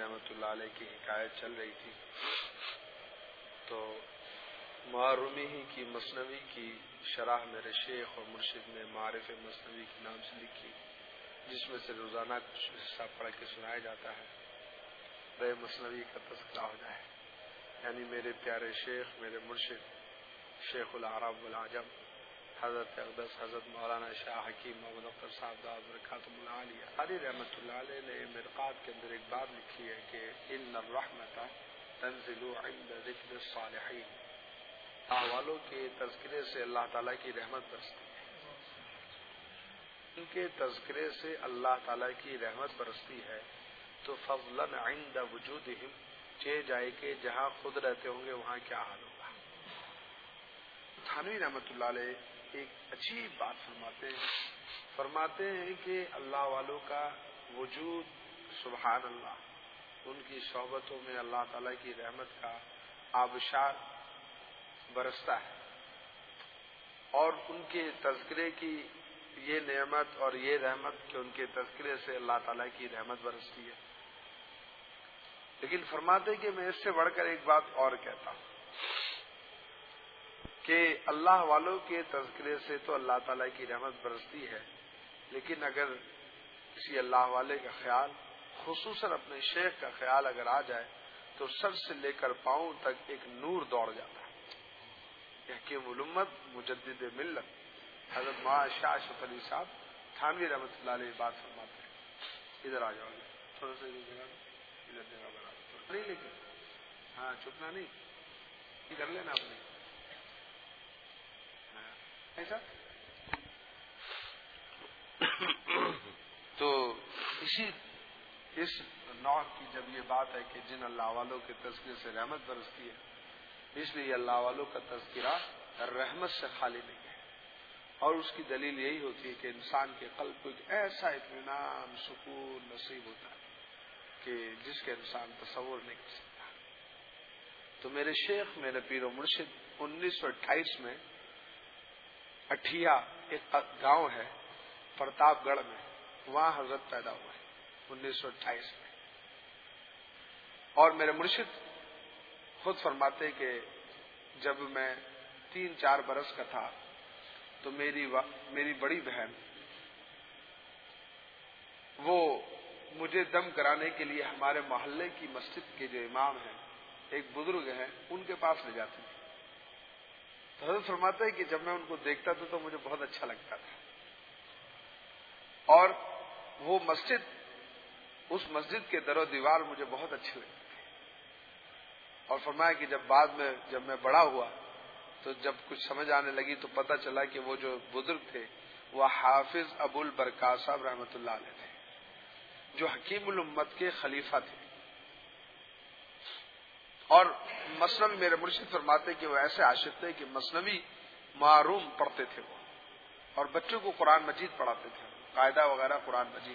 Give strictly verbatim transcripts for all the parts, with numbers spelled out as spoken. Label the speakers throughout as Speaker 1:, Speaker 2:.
Speaker 1: رحمۃ اللہ علیہ کی حکایت چل رہی تھی تو معرومی ہی کی مثنوی کی شرح میرے شیخ اور مرشد نے معارف مثنوی کے نام سے لکھی، جس میں سے روزانہ کچھ حصہ پڑھ کے سنایا جاتا ہے، رے مثنوی کا تذکرہ ہو جائے۔ یعنی میرے پیارے شیخ، میرے مرشد شیخ العرب والعجم حضرت اقدس حضرت مولانا شاہ حکیم محمد اختر صاحب دعوت برکاتہ العالیہ علی رحمۃ اللہ علیہ نے مرقات کے اندر ایک بات لکھی ہے کہ ان الرحمت تنزل عند ذکر الصالحین، احوالوں کے تذکرے سے اللہ تعالیٰ کی رحمت برستی ہے، ان کے تذکرے سے اللہ تعالیٰ کی رحمت برستی ہے، تو فضلاً عند وجودہم، چہ جائے کہ جہاں خود رہتے ہوں گے وہاں کیا حال ہوگا۔ تھانوی رحمۃ اللہ علیہ ایک اچھی بات فرماتے ہیں فرماتے ہیں کہ اللہ والوں کا وجود، سبحان اللہ، ان کی صحبتوں میں اللہ تعالیٰ کی رحمت کا آبشار برستا ہے، اور ان کے تذکرے کی یہ نعمت اور یہ رحمت کہ ان کے تذکرے سے اللہ تعالیٰ کی رحمت برستی ہے۔ لیکن فرماتے کہ میں اس سے بڑھ کر ایک بات اور کہتا ہوں کہ اللہ والوں کے تذکرے سے تو اللہ تعالیٰ کی رحمت برستی ہے، لیکن اگر کسی اللہ والے کا خیال، خصوصاً اپنے شیخ کا خیال اگر آ جائے تو سر سے لے کر پاؤں تک ایک نور دوڑ جاتا ہے۔ حکیم الامت مجدد ملت حضرت مولانا شاہ اشرف علی صاحب تھانوی رحمۃ اللہ علیہ بات فرماتے ہیں۔ ادھر آ جاؤ گے تھوڑا سا ادھر جگہ ادھر جگہ بنا نہیں، لیکن ہاں چپنا نہیں کر لینا اپنے ایسا۔ تو اسی اس نوع کی جب یہ بات ہے کہ جن اللہ والوں کے تذکرے سے رحمت برستی ہے، اس لیے اللہ والوں کا تذکرہ رحمت سے خالی نہیں ہے، اور اس کی دلیل یہی ہوتی ہے کہ انسان کے قلب کو ایک ایسا اطمینان، سکون نصیب ہوتا ہے کہ جس کے انسان تصور نہیں کر سکتا۔ تو میرے شیخ، میرے پیر و مرشد انیس سو اٹھائیس میں اٹھیا ایک گاؤں ہے پرتاپ گڑھ میں، وہاں حضرت پیدا ہوئے انیس سو اٹھائیس میں، اور میرے مرشد خود فرماتے کہ جب میں تین چار برس کا تھا تو میری و... میری بڑی بہن وہ مجھے دم کرانے کے لیے ہمارے محلے کی مسجد کے جو امام ہیں، ایک بزرگ ہیں، ان کے پاس لے جاتی تھی۔ تو حضرت فرماتا ہے کہ جب میں ان کو دیکھتا تھا تو مجھے بہت اچھا لگتا تھا، اور وہ مسجد، اس مسجد کے در و دیوار مجھے بہت اچھے لگتے تھے۔ اور فرمایا کہ جب بعد میں جب میں بڑا ہوا تو جب کچھ سمجھ آنے لگی تو پتہ چلا کہ وہ جو بزرگ تھے وہ حافظ ابو البرکات صاحب رحمۃ اللہ علیہ تھے، جو حکیم الامت کے خلیفہ تھے۔ اور مثنوی میرے مرشد فرماتے کہ وہ ایسے عاشق تھے کہ مثنوی معروم پڑھتے تھے وہ، اور بچوں کو قرآن مجید پڑھاتے تھے، قاعدہ وغیرہ قرآن مجید،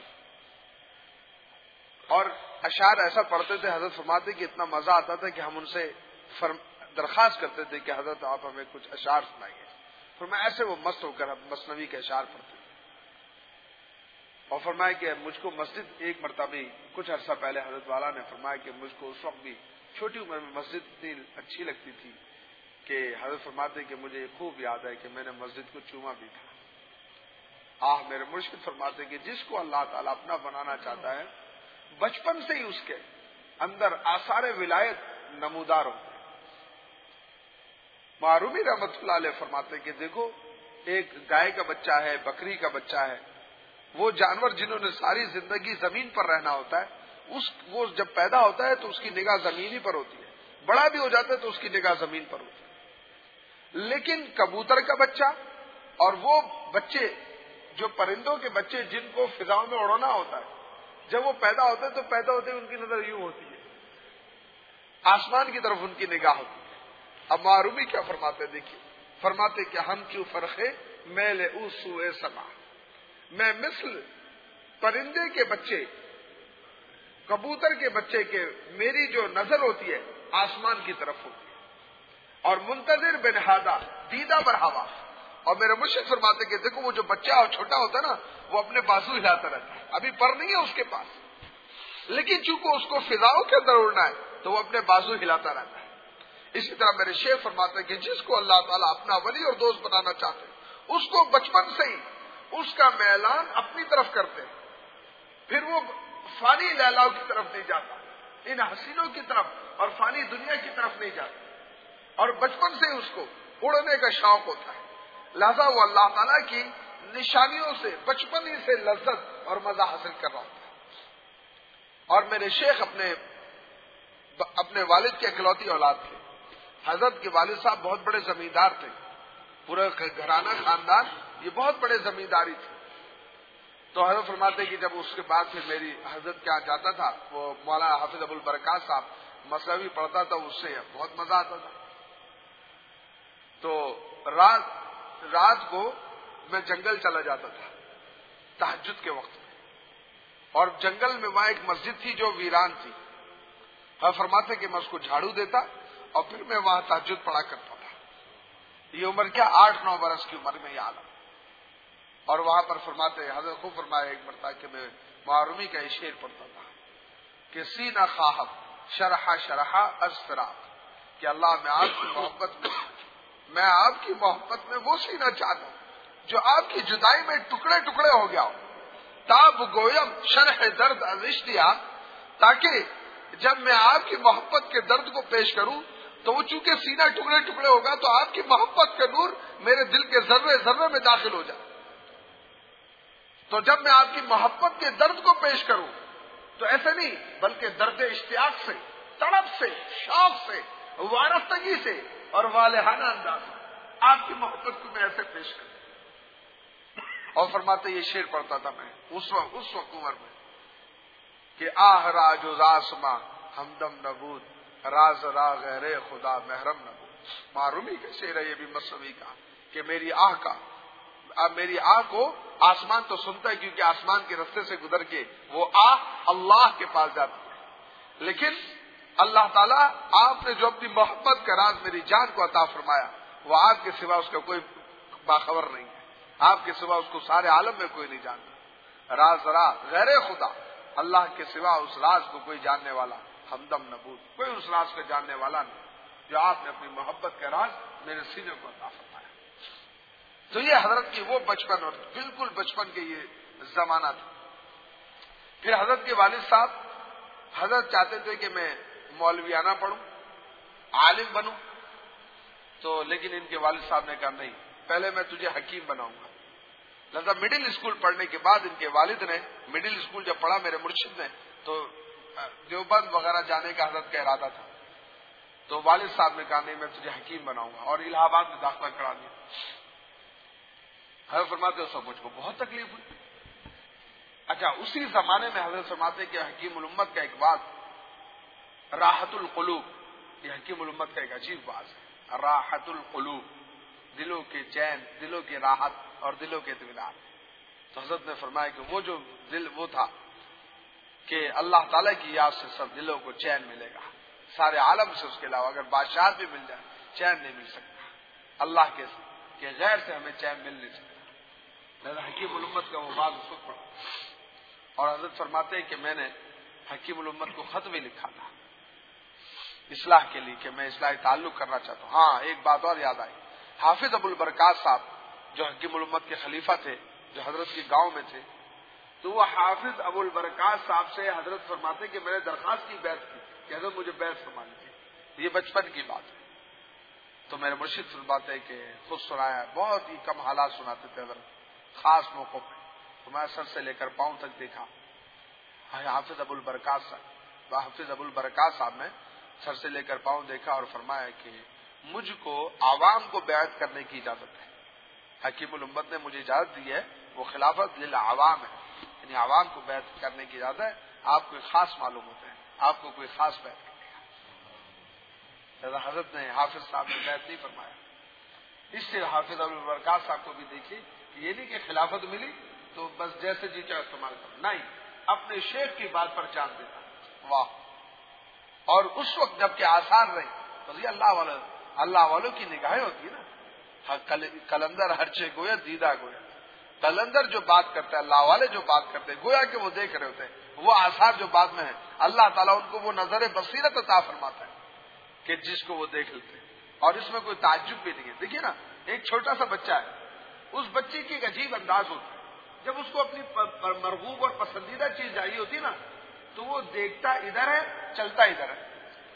Speaker 1: اور اشعار ایسا پڑھتے تھے، حضرت فرماتے کہ اتنا مزہ آتا تھا کہ ہم ان سے درخواست کرتے تھے کہ حضرت آپ ہمیں کچھ اشعار سنائیے، فرمایا ایسے وہ مست ہو کر مثنوی کے اشعار پڑھتے تھے۔ اور فرمایا کہ مجھ کو مسجد ایک مرتبہ کچھ عرصہ پہلے حضرت والا نے فرمایا کہ مجھ کو اس وقت بھی چھوٹی عمر میں مسجد اتنی اچھی لگتی تھی کہ حضرت فرماتے کہ مجھے خوب یاد ہے کہ میں نے مسجد کو چوما بھی تھا۔ آہ میرے مرشد فرماتے کہ جس کو اللہ تعالیٰ اپنا بنانا چاہتا ہے بچپن سے ہی اس کے اندر آثار ولایت نمودار ہوتے ہیں۔ معرومی رحمت اللہ علیہ فرماتے کہ دیکھو ایک گائے کا بچہ ہے، بکری کا بچہ ہے، وہ جانور جنہوں نے ساری زندگی زمین پر رہنا ہوتا ہے، اس وہ جب پیدا ہوتا ہے تو اس کی نگاہ زمین ہی پر ہوتی ہے، بڑا بھی ہو جاتا ہے تو اس کی نگاہ زمین پر ہوتی ہے۔ لیکن کبوتر کا بچہ اور وہ بچے جو پرندوں کے بچے جن کو فضاؤں میں اڑنا ہوتا ہے، جب وہ پیدا ہوتے ہیں تو پیدا ہوتے ہیں ان کی نظر یوں ہوتی ہے، آسمان کی طرف ان کی نگاہ ہوتی ہے۔ اب معرومی کیا فرماتے دیکھیے، فرماتے کہ ہم کیوں فرقے میل او سوئے سما، میں مثل پرندے کے بچے، کبوتر کے بچے کے میری جو نظر ہوتی ہے آسمان کی طرف ہوتی ہے، اور منتظر بنہادہ دیدہ برہوا۔ اور میرے مرشد فرماتے کہ دیکھو وہ جو بچہ اور چھوٹا ہوتا ہے نا، وہ اپنے بازو ہلاتا رہتا ہے، ابھی پر نہیں ہے اس کے پاس، لیکن چونکہ اس کو فضاؤں کے اندر اڑنا ہے تو وہ اپنے بازو ہلاتا رہتا ہے. اسی طرح میرے شیخ فرماتے ہیں کہ جس کو اللہ تعالیٰ اپنا ولی اور دوست بنانا چاہتے ہیں اس کو بچپن سے ہی اس کا میلان اپنی طرف کرتے ہیں. پھر وہ فانی لیلاؤں کی طرف نہیں جاتا, ان حسینوں کی طرف اور فانی دنیا کی طرف نہیں جاتا, اور بچپن سے ہی اس کو اڑنے کا شوق ہوتا ہے. لہذا وہ اللہ تعالیٰ کی نشانیوں سے بچپن ہی سے لذت اور مزہ حاصل کر رہا ہوتا ہے. اور میرے شیخ اپنے اپنے والد کے اکلوتی اولاد تھے. حضرت کے والد صاحب بہت بڑے زمیندار تھے, پورا گھرانہ خاندان یہ بہت بڑے زمینداری تھے. تو حضرت فرماتے کہ جب اس کے بعد پھر میری حضرت کیا جاتا تھا, وہ مولانا حافظ ابو البرکات صاحب مسئلہ پڑھتا تھا, اس سے بہت مزہ آتا تھا. تو رات رات کو میں جنگل چلا جاتا تھا تہجد کے وقت میں, اور جنگل میں وہاں ایک مسجد تھی جو ویران تھی. ہم فرماتے کہ میں اس کو جھاڑو دیتا اور پھر میں وہاں تہجد پڑھا کرتا تھا. یہ عمر کیا آٹھ نو برس کی عمر میں یاد. اور وہاں پر فرماتے حضرت خوب فرمایا ایک مرتبہ کہ میں معرومی کا یہ شعر پڑھتا تھا کہ سینہ خواہب شرح شرح اسفرا, کہ اللہ میں آپ کی محبت میں میں آپ کی محبت میں وہ سینہ چاہتا ہوں جو آپ کی جدائی میں ٹکڑے ٹکڑے ہو گیا ہو. تاب گویم شرح درد ازشتیا, تاکہ جب میں آپ کی محبت کے درد کو پیش کروں تو وہ چونکہ سینہ ٹکڑے ٹکڑے ہوگا تو آپ کی محبت کا نور میرے دل کے ذرے ذرے میں داخل ہو جائے. تو جب میں آپ کی محبت کے درد کو پیش کروں تو ایسے نہیں بلکہ درد اشتیاق سے, تڑپ سے, شوق سے, وارفتگی سے اور والہانہ انداز سے آپ کی محبت کو میں ایسے پیش کروں. اور فرماتے یہ شعر پڑھتا تھا میں اس وقت اس وقت عمر میں کہ آہ راج و راسما ہمدم نبود راز را غیر خدا محرم نبود. معرومی کا شعر ہے یہ بھی مصنوعی کا, کہ میری آہ کا اب میری آہ کو آسمان تو سنتا ہے کیونکہ آسمان کے رستے سے گزر کے وہ آہ اللہ کے پاس جاتی ہے, لیکن اللہ تعالیٰ آپ نے جو اپنی محبت کا راز میری جان کو عطا فرمایا وہ آپ کے سوا اس کا کوئی باخبر نہیں ہے, آپ کے سوا اس کو سارے عالم میں کوئی نہیں جانتا. راز را غیر خدا, اللہ کے سوا اس راز کو کوئی جاننے والا ہمدم نبود, کوئی اس راز کو جاننے والا نہیں جو آپ نے اپنی محبت کا راز میرے سینے کو عطا فرمایا. تو یہ حضرت کی وہ بچپن اور بالکل بچپن کے یہ زمانہ تھا. پھر حضرت کے والد صاحب حضرت چاہتے تھے کہ میں مولویانہ پڑھوں, عالم بنوں, تو لیکن ان کے والد صاحب نے کہا نہیں, پہلے میں تجھے حکیم بناؤں گا. لہذا مڈل اسکول پڑھنے کے بعد ان کے والد نے مڈل اسکول جب پڑھا میرے مرشد نے تو دیوبند وغیرہ جانے کا حضرت کا ارادہ تھا, تو والد صاحب نے کہا نہیں میں تجھے حکیم بناؤں گا, اور الہ آباد میں داخلہ کرا دیا. حضرت فرماتے اس وقت مجھ کو بہت تکلیف ہوئی. اچھا اسی زمانے میں حضرت فرماتے کہ حکیم الامت کا ایک بات راحت القلوب, یہ حکیم الامت کا ایک عجیب بات ہے, راحت القلوب, دلوں کے چین, دلوں کی راحت اور دلوں کے اطمینان. تو حضرت نے فرمایا کہ وہ جو دل وہ تھا کہ اللہ تعالیٰ کی یاد سے سب دلوں کو چین ملے گا, سارے عالم سے اس کے علاوہ اگر بادشاہت بھی مل جائے چین نہیں مل سکتا, اللہ کے کہ غیر سے ہمیں چین مل نہیں سکتا. حکیم الامت کا وہ بات اس وقت پڑھا, اور حضرت فرماتے ہیں کہ میں نے حکیم الامت کو خط بھی لکھا تھا اصلاح کے لیے کہ میں اصلاح تعلق کرنا چاہتا ہوں. ہاں ایک بات اور یاد آئی, حافظ ابو البرکات صاحب جو حکیم الامت کے خلیفہ تھے جو حضرت کے گاؤں میں تھے, تو وہ حافظ ابو البرکات صاحب سے حضرت فرماتے کہ میں نے درخواست کی بیعت کی کہ حضرت مجھے بیعت فرما لیجیے. یہ بچپن کی بات ہے. تو میرے مرشد فرماتے کہ خود سنایا, بہت ہی کم حالات سناتے تھے حضرت, خاص موقع پہ. تو میں سر سے لے کر پاؤں تک دیکھا حافظ ابو البرکات صاحب حافظ ابو البرکات صاحب نے سر سے لے کر پاؤں دیکھا اور فرمایا کہ مجھ کو عوام کو بیعت کرنے کی اجازت ہے. حکیم الامت نے مجھے اجازت دی ہے, وہ خلافت للعوام ہے, یعنی عوام کو بیعت کرنے کی اجازت ہے. آپ کو خاص معلوم ہوتا ہے, آپ کو کوئی خاص بیعت کرنے کا. حضرت نے حافظ صاحب نے بیعت نہیں فرمایا. اس سے حافظ ابو البرکات صاحب کو بھی دیکھیے کہ یہ نہیں کہ خلافت ملی تو بس جیسے جی چاہے استعمال کرنا, نہیں, اپنے شیخ کی بات پر جان دیتا. واہ. اور اس وقت جب کہ آثار رہے تو یہ اللہ والوں اللہ والوں کی نگاہیں ہوتی ہے نا. کلندر ہرچے گویا دیدہ گویا, کلندر جو بات کرتا ہے اللہ والے جو بات کرتے ہیں گویا کہ وہ دیکھ رہے ہوتے ہیں, وہ آثار جو بعد میں ہے، اللہ تعالیٰ ان کو وہ نظر بصیرت عطا فرماتا ہے کہ جس کو وہ دیکھ لیتے ہیں، اور اس میں کوئی تعجب بھی نہیں ہے۔ دیکھیے نا، ایک چھوٹا سا بچہ ہے، اس بچے کی ایک عجیب انداز ہوتا ہے، جب اس کو اپنی مرغوب اور پسندیدہ چیز چاہیے ہوتی ہے نا، تو وہ دیکھتا ادھر ہے، چلتا ادھر ہے،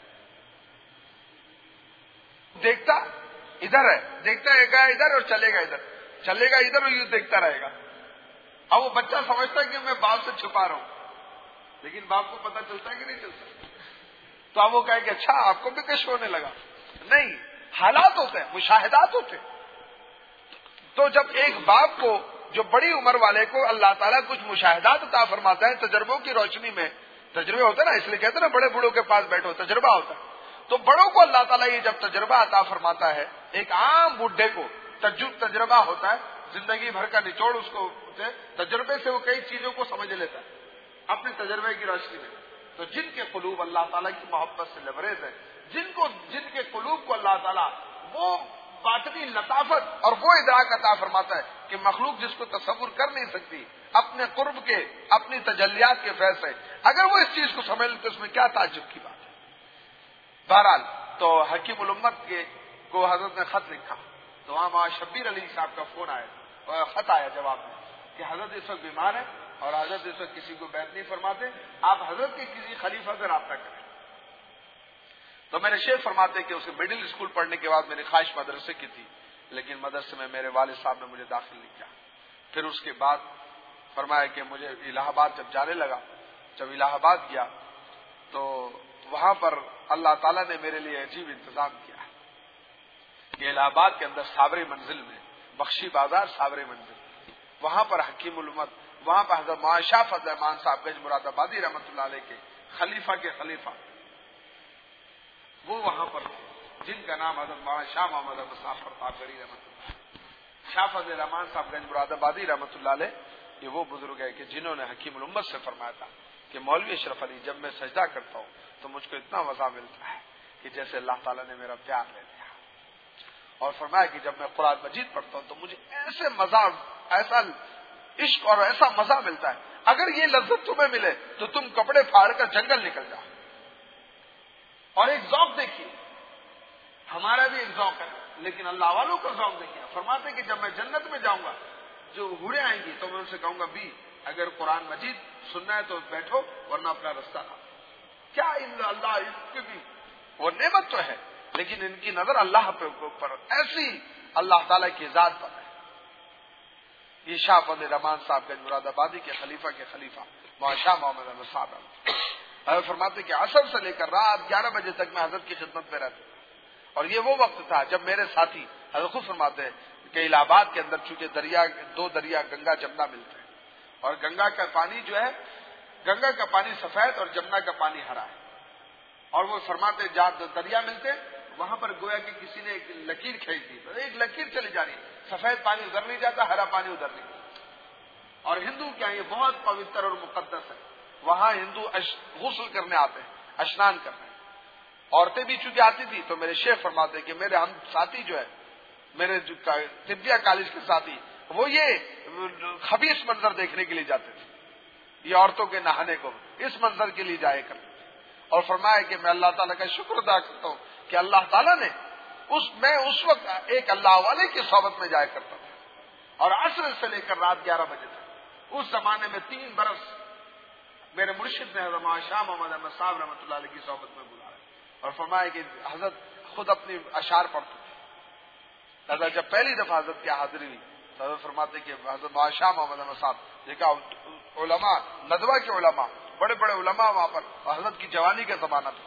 Speaker 1: دیکھتا ادھر ہے، دیکھتا ہے ادھر اور چلے گا ادھر، چلے گا ادھر اور یوں دیکھتا رہے گا۔ اب وہ بچہ سمجھتا ہے کہ میں باپ سے چھپا رہا ہوں، لیکن باپ کو پتہ چلتا ہے کہ نہیں چلتا، تو اب وہ کہے کہ اچھا آپ کو بھی کشف ہونے لگا۔ نہیں، حالات ہوتے ہیں، مشاہدات ہوتے ہیں۔ تو جب ایک باپ کو، جو بڑی عمر والے کو اللہ تعالیٰ کچھ مشاہدات عطا فرماتا ہے تجربوں کی روشنی میں، تجربے ہوتے ہیں نا، اس لیے کہتے ہیں نا بڑے بوڑھوں کے پاس بیٹھو، تجربہ ہوتا ہے، تو بڑوں کو اللہ تعالیٰ یہ جب تجربہ عطا فرماتا ہے، ایک عام بڈھے کو تجربہ ہوتا ہے، زندگی بھر کا نچوڑ اس کو تجربے سے، وہ کئی چیزوں کو سمجھ لیتا ہے اپنے تجربے کی روشنی میں۔ تو جن کے قلوب اللہ تعالیٰ کی محبت سے لبریز ہے، جن کو جن کے قلوب کو اللہ تعالیٰ وہ باطنی لطافت اور وہ ادراک عطا فرماتا ہے کہ مخلوق جس کو تصور کر نہیں سکتی، اپنے قرب کے، اپنی تجلیات کے فیض سے، اگر وہ اس چیز کو سمجھ لے تو اس میں کیا تعجب کی بات ہے۔ بہرحال تو حکیم الامت کے کو حضرت نے خط لکھا، تو وہاں وہاں شبیر علی صاحب کا فون آیا اور خط آیا جواب میں کہ حضرت اس وقت بیمار ہے اور حضرت اس وقت کسی کو بیعت نہیں فرماتے، آپ حضرت کے کسی خلیفہ سے رابطہ کریں۔ تو میرے شیخ فرماتے کہ اسے مڈل اسکول پڑھنے کے بعد میری خواہش مدرسے کی تھی، لیکن مدرسے میں میرے والد صاحب نے مجھے داخل نہیں کیا۔ پھر اس کے بعد فرمایا کہ مجھے الہ آباد جب جانے لگا، جب الہ آباد گیا تو وہاں پر اللہ تعالیٰ نے میرے لیے عجیب انتظام کیا ہے کہ الہ آباد کے اندر صابری منزل میں، بخشی بازار صابری منزل، وہاں پر حکیم الامت، وہاں پر حضرت مولانا شاہ فضل رحمان صاحب گنج مراد آبادی رحمۃ اللہ علیہ کے خلیفہ کے خلیفہ، وہ وہاں پر تھے، جن کا نام حضرت مولانا شاہ محمد احمد صاحب پرتاپگڑھی رحمۃ اللہ، شاہ فضل رحمان صاحب گنج مراد آبادی رحمۃ اللہ علیہ، یہ وہ بزرگ ہے کہ جنہوں نے حکیم الامت سے فرمایا تھا کہ مولوی اشرف علی جب میں سجدہ کرتا ہوں تو مجھ کو اتنا مزہ ملتا ہے کہ جیسے اللہ تعالیٰ نے میرا پیار لے لیا، اور فرمایا کہ جب میں قرآن مجید پڑھتا ہوں تو مجھے ایسے مزہ، ایسا عشق اور ایسا مزہ ملتا ہے، اگر یہ لذت تمہیں ملے تو تم کپڑے پھاڑ کر جنگل نکل جاؤ۔ اور ایک ذوق دیکھیے، ہمارا بھی ایک ذوق ہے، لیکن اللہ والوں کا ذوق دیکھیے۔ فرماتے کہ جب میں جنت میں جاؤں گا، جو حوریں آئیں گی تو میں ان سے کہوں گا بھی اگر قرآن مجید سننا ہے تو بیٹھو ورنہ اپنا رستہ نہ۔ کیا ان اللہ ان کی بھی وہ نعمت تو ہے، لیکن ان کی نظر اللہ پر ایسی اللہ تعالیٰ کی ذات پر ہے۔ یہ شاہ فضل رحمان صاحب گنج مراد آبادی کے خلیفہ کے خلیفہ مولانا شاہ محمد احمد صاحب حضرت فرماتے کہ عصر سے لے کر رات گیارہ بجے تک میں حضرت کی خدمت میں رہتا تھا، اور یہ وہ وقت تھا جب میرے ساتھی حضرت خود فرماتے ہیں کہ الہ آباد کے اندر چونکہ دریا دو دریا گنگا جمنا ملتے ہیں، اور گنگا کا پانی جو ہے، گنگا کا پانی سفید اور جمنا کا پانی ہرا ہے، اور وہ فرماتے جہاں دریا ملتے وہاں پر گویا کہ کسی نے ایک لکیر کھینچ دی، ایک لکیر چلی جا رہی ہے، سفید پانی ادھر نہیں جاتا، ہرا پانی ادھر نہیں جاتا۔ اور ہندو کیا یہ بہت پوتر اور مقدس ہے، وہاں ہندو غسل کرنے آتے ہیں، اشنان کرنے، عورتیں بھی چونکہ آتی تھی، تو میرے شیخ فرماتے کہ میرے ہم ساتھی جو ہے، میرے جو طبیہ کالج کے ساتھی، وہ یہ خبیث منظر دیکھنے کے لیے جاتے تھے، یہ عورتوں کے نہانے کو اس منظر کے لیے جائے کرتے تھے، اور فرمایا کہ میں اللہ تعالیٰ کا شکر ادا کرتا ہوں کہ اللہ تعالیٰ نے اس میں اس وقت ایک اللہ والے کی صحبت میں جایا کرتا تھا، اور عصر سے لے کر رات گیارہ بجے تک، اس زمانے میں تین برس میرے مرشد نے حضرت شاہ محمد احمد صاحب رحمۃ اللہ علیہ کی صحبت میں گزارا، اور فرمایا کہ حضرت خود اپنی اشعار پڑھتے تھے۔ حضرت جب پہلی دفعہ حضرت کی حاضری ہوئی تو حضرت فرماتے کہ حضرت شاہ محمد احمد صاحب دیکھا علماء ندوہ کے علماء، بڑے بڑے علماء وہاں پر، اور حضرت کی جوانی کا زمانہ تھا،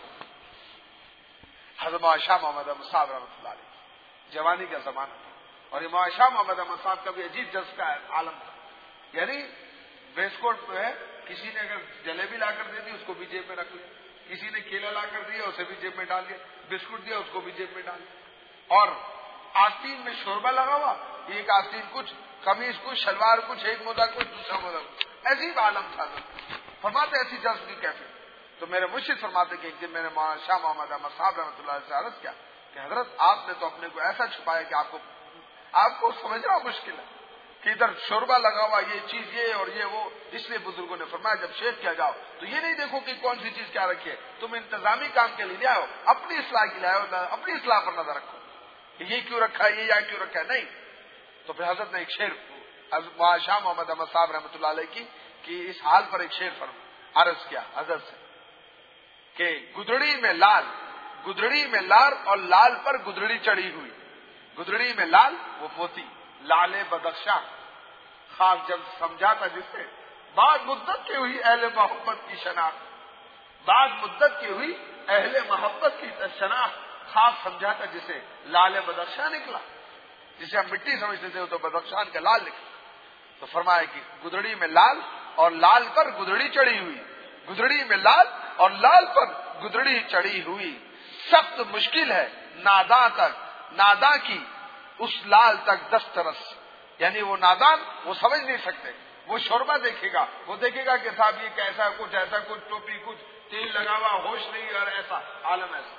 Speaker 1: حضرت شاہ محمد احمد صاحب رحمۃ اللہ علیہ جوانی کا زمانہ تھا، اور یہ شاہ محمد احمد صاحب کا بھی عجیب جذبہ عالم تھا، یعنی ویسکوٹ میں ہے، کسی نے اگر جلیبی لا کر دے دی اس کو بھی جیب میں رکھ لیا، کسی نے کیلا لا کر دیا اسے بھی جیب میں ڈال دیا، بسکٹ دیا اس کو بھی جیب میں ڈال دیا، اور آستین میں شوربہ لگا ہوا، ایک آستین کچھ، قمیض کچھ، شلوار کچھ، ایک مودا کچھ، دوسرا مودا کچھ، عجیب عالم تھا۔ فرماتے ایسی جذب کی کیفیت۔ تو میرے مرشد فرماتے کہ ایک دن میں نے مولانا شاہ محمد احمد صاحب رحمۃ اللہ سے عرض کیا کہ حضرت آپ نے تو اپنے کو ایسا چھپایا کہ آپ کو آپ کو سمجھنا مشکل ہے کہ ادھر شوربہ لگا ہوا، یہ چیز یہ اور یہ وہ. اس لیے بزرگوں نے فرمایا جب شیخ کیا جاؤ تو یہ نہیں دیکھو کہ کون سی چیز کیا رکھی ہے، تم انتظامی کام کے لیے آئے ہو، اپنی اصلاح کے لیے آئے ہو، اپنی اصلاح پر نظر رکھو کہ یہ کیوں رکھا ہے، یہ یہاں کیوں رکھا ہے. نہیں. تو پھر حضرت نے ایک شعر شاہ محمد احمد صاحب رحمۃ اللہ علیہ کی کہ اس حال پر ایک شعر فرما عرض کیا حضرت سے کہ گدڑی میں لال گدڑی میں لال اور لال پر گدڑی چڑھی ہوئی. گدڑی میں لال وہ موتی، لال بدخشاں خاک جب سمجھا تھا جس سے بعد مدت کی ہوئی اہل محبت کی شناخت، بعد مدت کی ہوئی اہل محبت کی شناخت خاک سمجھا تھا جسے لال بدخشاں نکلا. جسے ہم مٹی سمجھتے تھے تو بدخشان کا لال نکلا. تو فرمایا کہ گدڑی میں لال اور لال پر گدڑی چڑھی ہوئی، گدڑی میں لال اور لال پر گدڑی چڑھی ہوئی. سخت مشکل ہے ناداں تک ناداں کی اس لال تک دسترس. یعنی وہ نادان وہ سمجھ نہیں سکتے، وہ شوربہ دیکھے گا، وہ دیکھے گا کہ صاحب یہ کیسا کچھ ایسا کچھ ٹوپی کچھ تیل لگا ہوا ہوش نہیں اور ایسا عالم ایسا.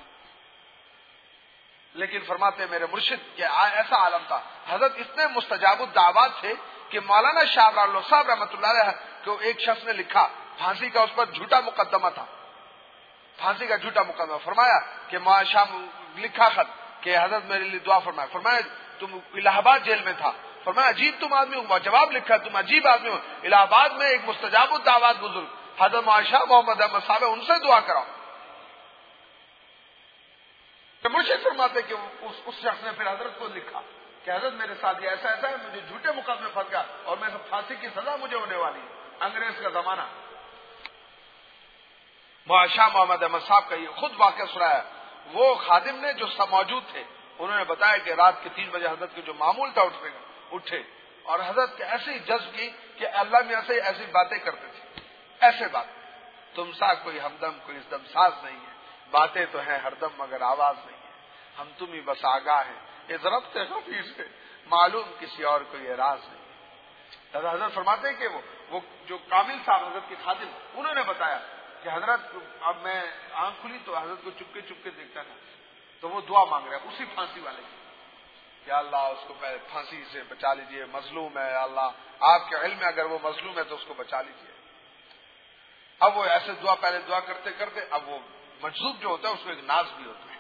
Speaker 1: لیکن فرماتے میرے مرشد کہ ایسا عالم تھا. حضرت اتنے مستجاب الدعوات تھے کہ مولانا شاہ اللہ صاحب رحمۃ اللہ علیہ کو ایک شخص نے لکھا، پھانسی کا اس پر جھوٹا مقدمہ تھا، پھانسی کا جھوٹا مقدمہ. فرمایا کہ شاہ لکھا خط کہ حضرت میرے لیے دعا فرمایا. فرمایا تم الہ آباد جیل میں تھا. فرمایا عجیب تم آدمی ہو. جواب لکھا تم عجیب آدمی ہو، الہ آباد میں ایک مستجاب الدعوات بزرگ حضرت شاہ محمد احمد صاحب ان سے دعا کراؤ. مرشد فرماتے کہ اس, اس شخص نے پھر حضرت کو لکھا کہ حضرت میرے ساتھ یہ ایسا ایسا ہے، مجھے جھوٹے مقدمے پھنس گیا اور میں پھانسی کی سزا مجھے ہونے والی ہے. انگریز کا زمانہ. شاہ محمد احمد صاحب کا یہ خود واقعہ سنایا. وہ خادم نے جو سب موجود تھے انہوں نے بتایا کہ رات کے تین بجے حضرت کے جو معمول تھا اٹھنے کا اٹھے اور حضرت کے ایسی جذب کی کہ اللہ میں ایسے ایسی باتیں کرتے تھے. ایسے بات تم سا کوئی ہمدم کوئی دم ساز نہیں ہے، باتیں تو ہیں ہر دم مگر آواز نہیں ہے، ہم تم ہی بس آگاہ ہیں اس ربط خفی سے معلوم کسی اور کو یہ راز نہیں ہے. حضرت فرماتے ہیں کہ وہ وہ جو کامل صاحب حضرت کے خادم انہوں نے بتایا کہ حضرت اب میں آنکھ کھلی تو حضرت کو چپکے چپکے دیکھتا تھا تو وہ دعا مانگ رہا ہے اسی پھانسی والے کی کہ اللہ اس کو پھانسی سے بچا لیجئے، مظلوم ہے، اللہ آپ کے علم میں اگر وہ مظلوم ہے تو اس کو بچا لیجئے. اب وہ ایسے دعا پہلے دعا کرتے کرتے اب وہ مجذوب جو ہوتا ہے اس کو ایک ناز بھی ہوتا ہے.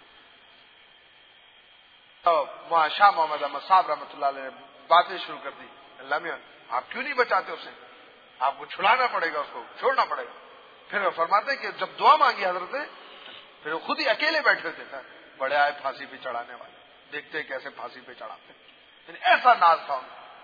Speaker 1: تو شاہ محمد احمد صاحب رحمۃ اللہ علیہ نے باتیں شروع کر دی. اللہ میاں آپ کیوں نہیں بچاتے اسے، آپ کو چھڑانا پڑے گا، اس کو چھوڑنا پڑے گا. پھر فرماتے کہ جب دعا مانگی حضرت نے پھر وہ خود ہی اکیلے بیٹھے تھے. بڑے آئے پھانسی پہ چڑھانے والے، دیکھتے کیسے پھانسی پہ چڑھاتے. یعنی ایسا ناز تھا ان کا.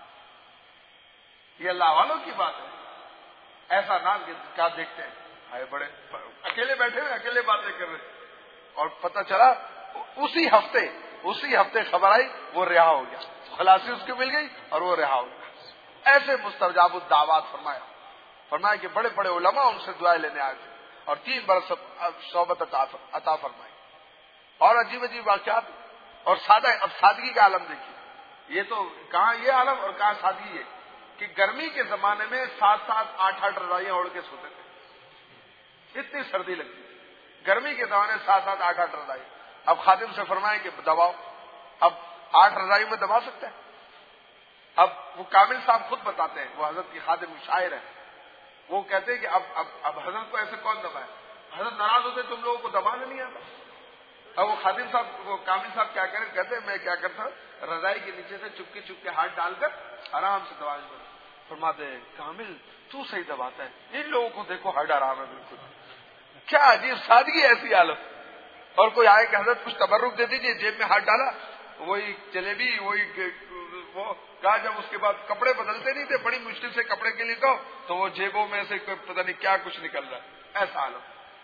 Speaker 1: یہ اللہ والوں کی بات ہے. ایسا ناز کیا دیکھتے ہیں، آئے بڑے اکیلے بیٹھے ہوئے اکیلے باتیں کر رہے اور پتہ چلا اسی ہفتے اسی ہفتے خبر آئی وہ رہا ہو گیا، خلاصی اس کو مل گئی اور وہ رہا ہو گیا. ایسے مستجاب الدعوات فرمایا فرمایا کہ بڑے بڑے علماء ان سے دعائیں لینے آئے تھے اور تین برس صحبت عطا فرمائی. اور عجیب عجیب واقعات اور سادہ اب سادگی کا عالم دیکھیے. یہ تو کہاں یہ عالم اور کہاں سادگی ہے کہ گرمی کے زمانے میں سات سات آٹھ آٹھ رضائیاں اوڑھ کے سوتے تھے، اتنی سردی لگتی. گرمی کے زمانے میں سات سات آٹھ آٹھ رضائی. اب خادم سے فرمائیں کہ دباؤ، اب آٹھ رضائی میں دبا سکتے ہیں. اب وہ کامل صاحب خود بتاتے ہیں، وہ حضرت کی خادم شاعر ہے، وہ کہتے ہیں کہ اب اب اب حضرت کو ایسے کون دبائے، حضرت ناراض ہوتے تم لوگوں کو دبانا نہیں آتا. اب وہ خادم صاحب وہ کامل صاحب کیا کریں، کہتے ہیں میں کیا کرتا رضائی کے نیچے سے چپکے چپکے ہاتھ ڈال کر آرام سے دبا دوں. فرماتے ہیں کامل تو صحیح دباتا ہے، ان لوگوں کو دیکھو ہر آرام ہے بالکل. کیا عجیب سادگی ایسی حالت. اور کوئی آئے کہ حضرت کچھ تبرک دے دیجیے، جیب میں ہاتھ ڈالا وہی جلیبی وہی وہ کہا. جب اس کے بعد کپڑے بدلتے نہیں تھے، بڑی مشکل سے کپڑے کے لیے کہو تو وہ جیبوں میں سے پتہ نہیں کیا کچھ نکل رہا ہے، ایسا حالت.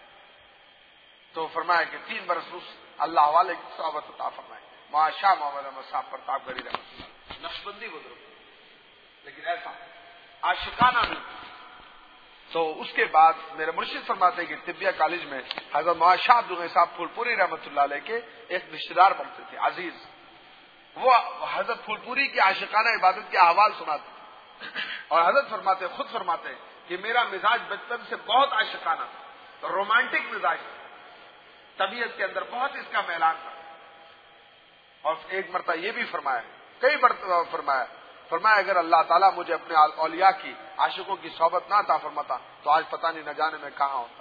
Speaker 1: تو فرمایا کہ تین برس اس اللہ والے کی صحبت عطا فرمائے. وہاں شاہ محمد احمد صاحب پرتاپ گڑھی رحمۃ اللہ نقشبندی بزرگ، لیکن ایسا عاشقانہ نہیں. تو اس کے بعد میرے مرشد فرماتے ہیں کہ طبیہ کالج میں حضرت مولانا شاہ عبد الغنی صاحب پھول پوری رحمۃ اللہ علیہ کے ایک رشتے دار بنتے تھے عزیز. وہ حضرت پھول پوری کی عاشقانہ عبادت کے احوال سناتے تھے اور حضرت فرماتے خود فرماتے کہ میرا مزاج بچپن سے بہت عاشقانہ تھا، رومانٹک مزاج تھا، طبیعت کے اندر بہت اس کا میلان تھا. اور ایک مرتبہ یہ بھی فرمایا، کئی مرتبہ فرمایا فرمایا اگر اللہ تعالیٰ مجھے اپنے اولیاء کی عاشقوں کی صحبت نہ عطا فرماتا تو آج پتہ نہیں نہ جانے میں کہاں ہوتا.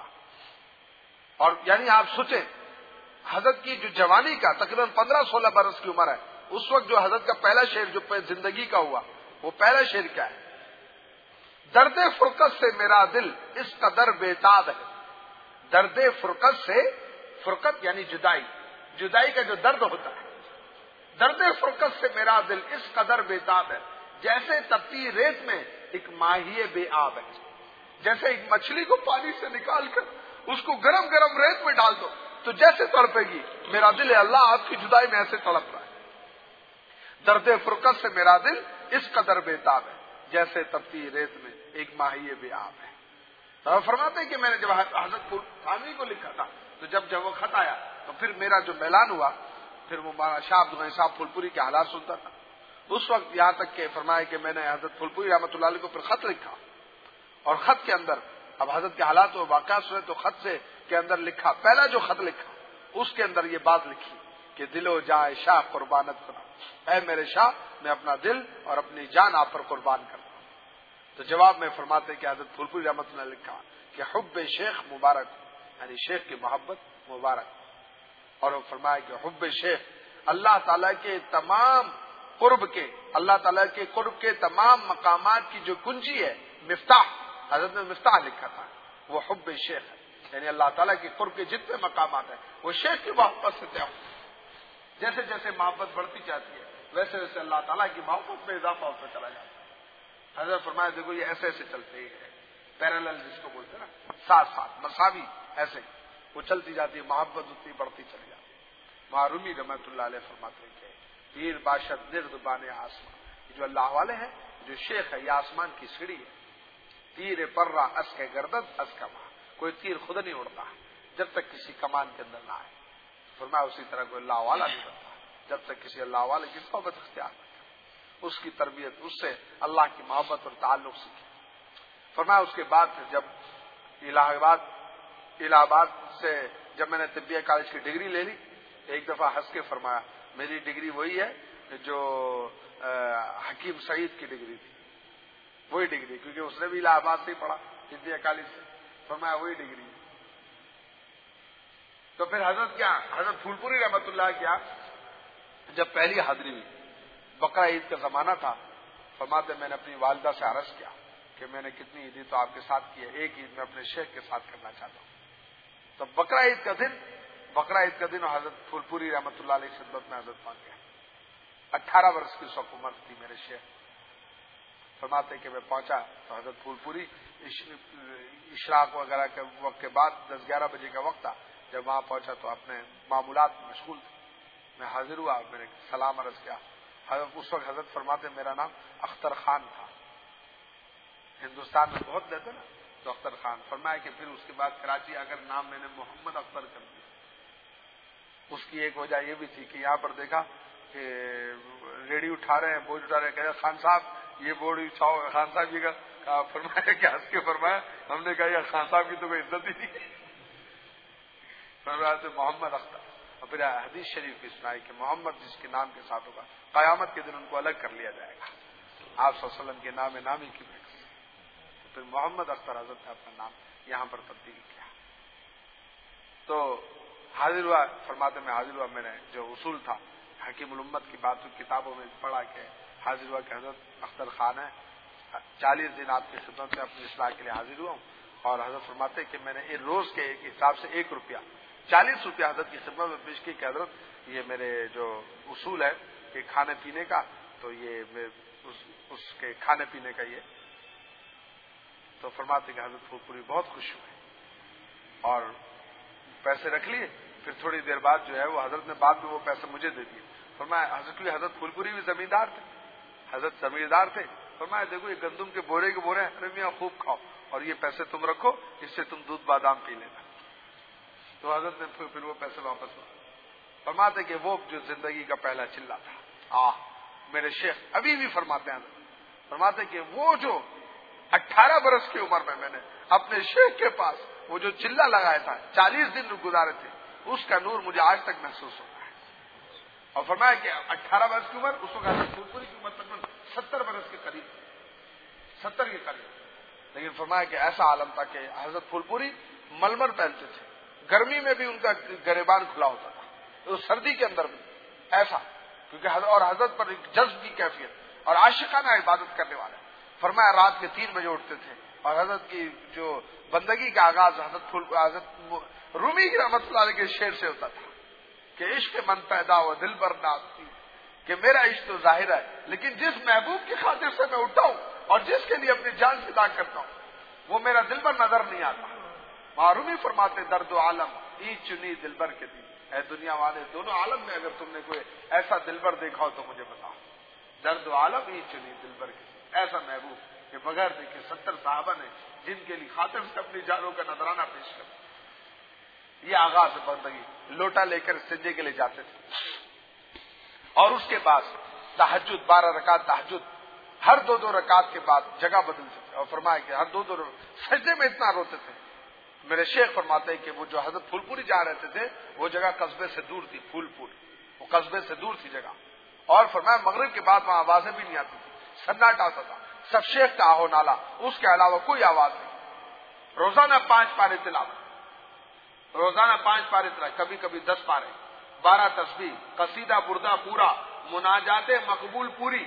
Speaker 1: اور یعنی آپ سوچیں حضرت کی جو جوانی کا تقریباً پندرہ سولہ برس کی عمر ہے, اس وقت جو حضرت کا پہلا شعر جو زندگی کا ہوا وہ پہلا شعر کیا ہے؟ درد فرقت سے میرا دل اس قدر بےتاب ہے. درد فرقت سے, فرقت یعنی جدائی, جدائی کا جو درد ہوتا ہے, درد فرقت سے میرا دل اس قدر بےتاب ہے جیسے تپتی ریت میں ایک ماہی بے آب ہے. جیسے ایک مچھلی کو پانی سے نکال کر اس کو گرم گرم ریت میں ڈال دو تو جیسے تڑپے گی, میرا دل ہے اللہ آپ کی جدائی میں ایسے تڑپ رہا ہے. درد فرقت سے میرا دل اس قدر بےتاب ہے جیسے تپتی ریت میں ایک ماہی بے آب ہے. تو فرماتے ہیں کہ میں نے جب حضرت تھانوی کو لکھا تھا تو جب جب وہ خط آیا تو پھر میرا جو میلان ہوا, پھر وہ شاہ عبد الغنی صاحب پھولپوری کے حالات سنتا تھا. اس وقت یہاں تک کہ فرمایا کہ میں نے حضرت پھولپوری رحمۃ اللہ علیہ کو پھر خط لکھا, اور خط کے اندر اب حضرت کے حالات و واقعات سنے تو خط سے کے اندر لکھا, پہلا جو خط لکھا اس کے اندر یہ بات لکھی کہ دل و جائے شاہ قربانت کرا, اے میرے شاہ میں اپنا دل اور اپنی جان آپ پر قربان کرتا ہوں. تو جواب میں فرماتے کہ حضرت پھولپوری رحمۃ اللہ نے لکھا کہ حب شیخ مبارک, یعنی شیخ کی محبت مبارک. اور وہ فرمایا کہ حب شیخ اللہ تعالیٰ کے تمام قرب کے, اللہ تعالیٰ کے قرب کے تمام مقامات کی جو کنجی ہے, مفتاح, حضرت نے مفتاح لکھا تھا, وہ حب شیخ ہے. یعنی اللہ تعالیٰ کے قرب کے جتنے مقامات ہیں وہ شیخ کی محبت سے طے ہو. جیسے جیسے محبت بڑھتی جاتی ہے ویسے ویسے اللہ تعالیٰ کی محبت میں اضافہ ہوتا چلا جاتا ہے. حضرت فرمایا دیکھو یہ ایسے ایسے چلتے ہی ہے, پیرالل جس کو بولتے ہیں نا, ساتھ ساتھ مساوی ایسے وہ چلتی جاتی ہے, محبت اتنی بڑھتی چلی جاتی ہے. معرومی رحمۃ اللہ علیہ فرماتے ہیں کہ پیر باشد نرد بانے آسمان, یہ جو اللہ والے ہیں, جو شیخ ہے, یہ آسمان کی سیڑھی ہے. تیر پر را اس کے گردد اس کا ماں, کوئی تیر خود نہیں اڑتا جب تک کسی کمان کے اندر نہ آئے. فرمایا اسی طرح کوئی اللہ والا نہیں بنتا جب تک کسی اللہ والے کی صحبت اختیار نہ کرے, اس کی تربیت, اس سے اللہ کی محبت اور تعلق سیکھے. فرمایا اس کے بعد پھر جب الہ آباد الہ آباد سے جب میں نے طبیہ کالج کی ڈگری لے لی, ایک دفعہ ہنس کے فرمایا میری ڈگری وہی ہے جو حکیم سعید کی ڈگری تھی, وہی ڈگری, کیونکہ اس نے بھی الہ آباد سے ہی پڑھا طبیہ کالج سے. فرمایا وہی ڈگری. تو پھر حضرت کیا, حضرت پھولپوری رحمۃ اللہ کیا, جب پہلی حاضری ہوئی, بقرہ عید کا زمانہ تھا, فرماتے میں نے اپنی والدہ سے عرض کیا کہ میں نے کتنی عیدیں تو آپ کے ساتھ کی ہے, ایک عید میں اپنے شیخ کے ساتھ کرنا چاہتا ہوں. تو بقرہ عید کا دن بقرہ عید کا دن حضرت پھولپوری رحمۃ اللہ علیہ خدمت میں حضرت پہنچ گیا. اٹھارہ برس کی سب عمر تھی میرے شیخ. فرماتے کہ میں پہنچا تو حضرت پھولپوری اشراق وغیرہ کے وقت کے بعد دس گیارہ بجے کا وقت تھا. جب وہاں پہنچا تو اپنے معمولات میں مشغول تھے. میں حاضر ہوا, میں نے سلام عرض کیا. حضرت اس وقت حضرت فرماتے میرا نام اختر خان تھا, ہندوستان میں بہت لیتے نا تو اختر خان. فرمایا کہ پھر اس کے بعد کراچی آ کر نام میں نے محمد اختر کر دیا. اس کی ایک وجہ یہ بھی تھی کہ یہاں پر دیکھا کہ ریڈی اٹھا رہے ہیں, بوجھ اٹھا رہے ہیں, کہا خان صاحب یہ بورڈ اٹھاؤ. خان صاحب جی کا فرمایا کہ ہنس کے فرمایا, ہم نے کہا یہ خان صاحب کی تو کوئی عزت ہی نہیں. فرمایا محمد اختر. اور پھر حدیث شریف کی سنائی کہ محمد جس کے نام کے ساتھ ہوگا قیامت کے دن ان کو الگ کر لیا جائے گا آپ صلی اللہ علیہ وسلم کے نام نامی کی وجہ سے. پھر محمد اختر حضرت نے اپنا نام یہاں پر تبدیل کیا. تو حاضر ہوا, فرماتے میں حاضر ہوا, میں نے جو اصول تھا حکیم الامت کی بات کتابوں میں پڑھا کہ حاضر ہوا کہ حضرت اختر خان ہے, چالیس دن آپ کی خدمت میں اپنی اصلاح کے لیے حاضر ہوا ہوں. اور حضرت فرماتے کہ میں نے روز کے حساب سے ایک روپیہ چالیس روپیہ حضرت کی خدمت میں پیش کی کہ حضرت یہ میرے جو اصول ہے کہ کھانے پینے کا, تو یہ اس, اس کے کھانے پینے کا یہ. تو فرماتے کہ حضرت پھولپوری بہت خوش ہوئے اور پیسے رکھ لیے. پھر تھوڑی دیر بعد جو ہے وہ حضرت نے بعد میں وہ پیسے مجھے دے دیے. فرمایا حضرت کی حضرت پھولپوری بھی زمیندار تھے, حضرت زمیندار تھے. فرمایا دیکھو یہ گندم کے بورے کے بورے ہیں, میاں خوب کھاؤ اور یہ پیسے تم رکھو, اس سے تم دودھ بادام پی لینا. تو حضرت نے پھر, پھر وہ پیسے واپس لائے. فرماتے کہ وہ جو زندگی کا پہلا چلہ تھا, آہ میرے شیخ ابھی بھی فرماتے ہیں, فرماتے کہ وہ جو اٹھارہ برس کی عمر میں میں نے اپنے شیخ کے پاس وہ جو چلہ لگایا تھا, چالیس دن گزارے تھے, اس کا نور مجھے آج تک محسوس ہوتا ہے. اور فرمایا کہ اٹھارہ برس کی عمر, اس وقت پھولپوری کی عمر تقریباً ستر برس کے قریب ستر کے قریب لیکن فرمایا کہ ایسا عالم تھا کہ حضرت پھول پوری ململ پہنتے تھے، گرمی میں بھی ان کا گریبان کھلا ہوتا تھا، تو سردی کے اندر بھی ایسا، کیونکہ حضرت اور حضرت پر ایک جذب کی کیفیت اور عاشقانہ عبادت کرنے والے۔ فرمایا رات کے تین بجے اٹھتے تھے اور حضرت کی جو بندگی کا آغاز حضرت پھول حضرت رومی کی رحمت اللہ علیہ کے شعر سے ہوتا تھا کہ عشق من پیدا و دل بر ناز، کہ میرا عشق تو ظاہر ہے لیکن جس محبوب کی خاطر سے میں اٹھا ہوں اور جس کے لیے اپنی جان فدا کرتا ہوں وہ میرا دل بر نظر نہیں آتا۔ معرومی فرماتے درد و عالم ای چنی دل بر کے دی، اے دنیا والے دونوں عالم میں اگر تم نے کوئی ایسا دل بر دیکھا ہو تو مجھے بتاؤ۔ درد و عالم ای چنی دل بر کے دی، ایسا محبوب کہ بغیر دیکھے ستر صحابہ نے جن کے لیے خاطر سے اپنی جانوں کا نذرانہ پیش کر۔ یہ آغاز بندگی، لوٹا لے کر سجدے کے لیے جاتے تھے اور اس کے بعد تہجد، بارہ رکعت تہجد، ہر دو دو رکعت کے بعد جگہ بدلتے تھے اور فرمایا کہ ہر دو دو سجدے میں اتنا روتے تھے۔ میرے شیخ فرماتے ہیں کہ وہ جو حضرت پھول پوری جہاں رہتے تھے وہ جگہ قصبے سے دور تھی، پھول پور وہ قصبے سے دور تھی جگہ، اور فرمایا مغرب کے بعد وہاں آوازیں بھی نہیں آتی تھی، سناٹا ہوتا تھا، سب شیخ کا آہو نالا، اس کے علاوہ کوئی آواز نہیں۔ روزانہ پانچ پارے تلاوت، روزانہ پانچ پارے تلاوت، کبھی کبھی دس پارے، بارہ تسبیح، قصیدہ بردہ پورا، مناجات مقبول پوری۔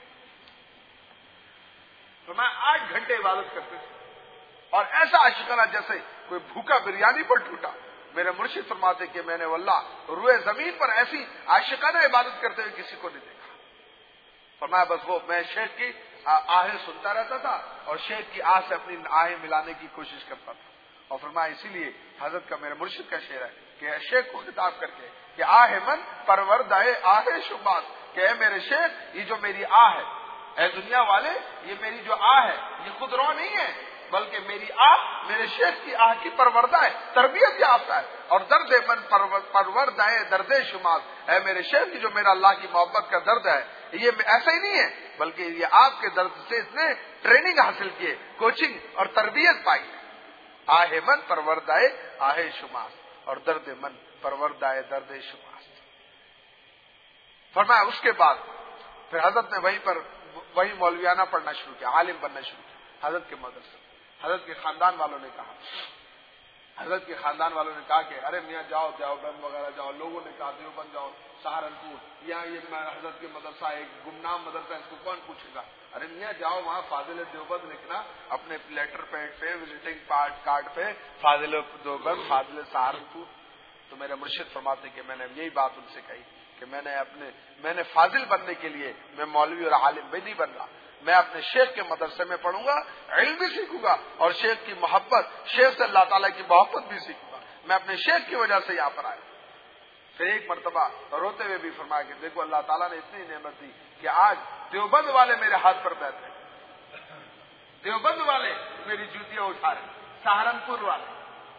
Speaker 1: فرمایا آٹھ گھنٹے عبادت کرتے تھے اور ایسا عاشقانہ جیسے کوئی بھوکا بریانی پر ٹوٹا۔ میرے مرشد فرماتے کہ میں نے واللہ روئے زمین پر ایسی عاشقانہ عبادت کرتے ہوئے کسی کو نہیں دیکھا۔ فرمایا بس وہ میں شیخ کی آہیں سنتا رہتا تھا اور شیخ کی آہ سے اپنی آہیں ملانے کی کوشش کرتا تھا، اور فرمایا اسی لیے حضرت کا میرے مرشد کا شعر ہے کہ شیخ کو خطاب کر کے کہ آہ من پروردائے آہ شبات، کہ اے میرے شیخ یہ جو میری آہ ہے، اے دنیا والے یہ میری جو آہ ہے یہ خود رو نہیں ہے بلکہ میری آہ میرے شیخ کی آہ کی پروردہ ہے، تربیت یافتہ ہے، اور درد من پروردہ ہے درد شمار، اے میرے شیخ کی جو میرا اللہ کی محبت کا درد ہے یہ ایسا ہی نہیں ہے بلکہ یہ آپ کے درد سے اس نے ٹریننگ حاصل کی، کوچنگ اور تربیت پائی ہے۔ آہ من پروردہ آہ شمار اور درد من پروردہ درد شمار۔ فرمایا اس کے بعد پھر حضرت نے وہیں پر وہی مولویانہ پڑھنا شروع کیا، عالم بننا شروع کیا حضرت کے مدرسے۔ حضرت کے خاندان والوں نے کہا حضرت کے خاندان والوں نے کہا کہ ارے میاں جاؤ دیوبند وغیرہ جاؤ، لوگوں نے کہا دیوبند جاؤ، سہارنپور، یہاں یہ حضرت کے مدرسہ ایک گمنام مدرسہ ہے، اس کو کون پوچھے گا؟ ارے میاں جاؤ وہاں فاضل دیوبند لکھنا اپنے لیٹر پیڈ پہ، وزٹنگ کارڈ پہ فاضل دیوبند، فاضل سہارنپور۔ تو میرے مرشد فرماتے کہ میں نے یہی بات ان سے کہی کہ میں نے اپنے میں نے فاضل بننے کے لیے میں مولوی اور عالم بھی نہیں بن رہا، میں اپنے شیخ کے مدرسے میں پڑھوں گا، علم بھی سیکھوں گا اور شیخ کی محبت، شیخ سے اللہ تعالیٰ کی محبت بھی سیکھوں گا، میں اپنے شیخ کی وجہ سے یہاں پر آیا۔ پھر ایک مرتبہ روتے ہوئے بھی فرمایا کہ دیکھو اللہ تعالیٰ نے اتنی نعمت دی کہ آج دیوبند والے میرے ہاتھ پر بیٹھ رہے، دیوبند والے میری جوتیاں اٹھا رہے، سہارنپور والے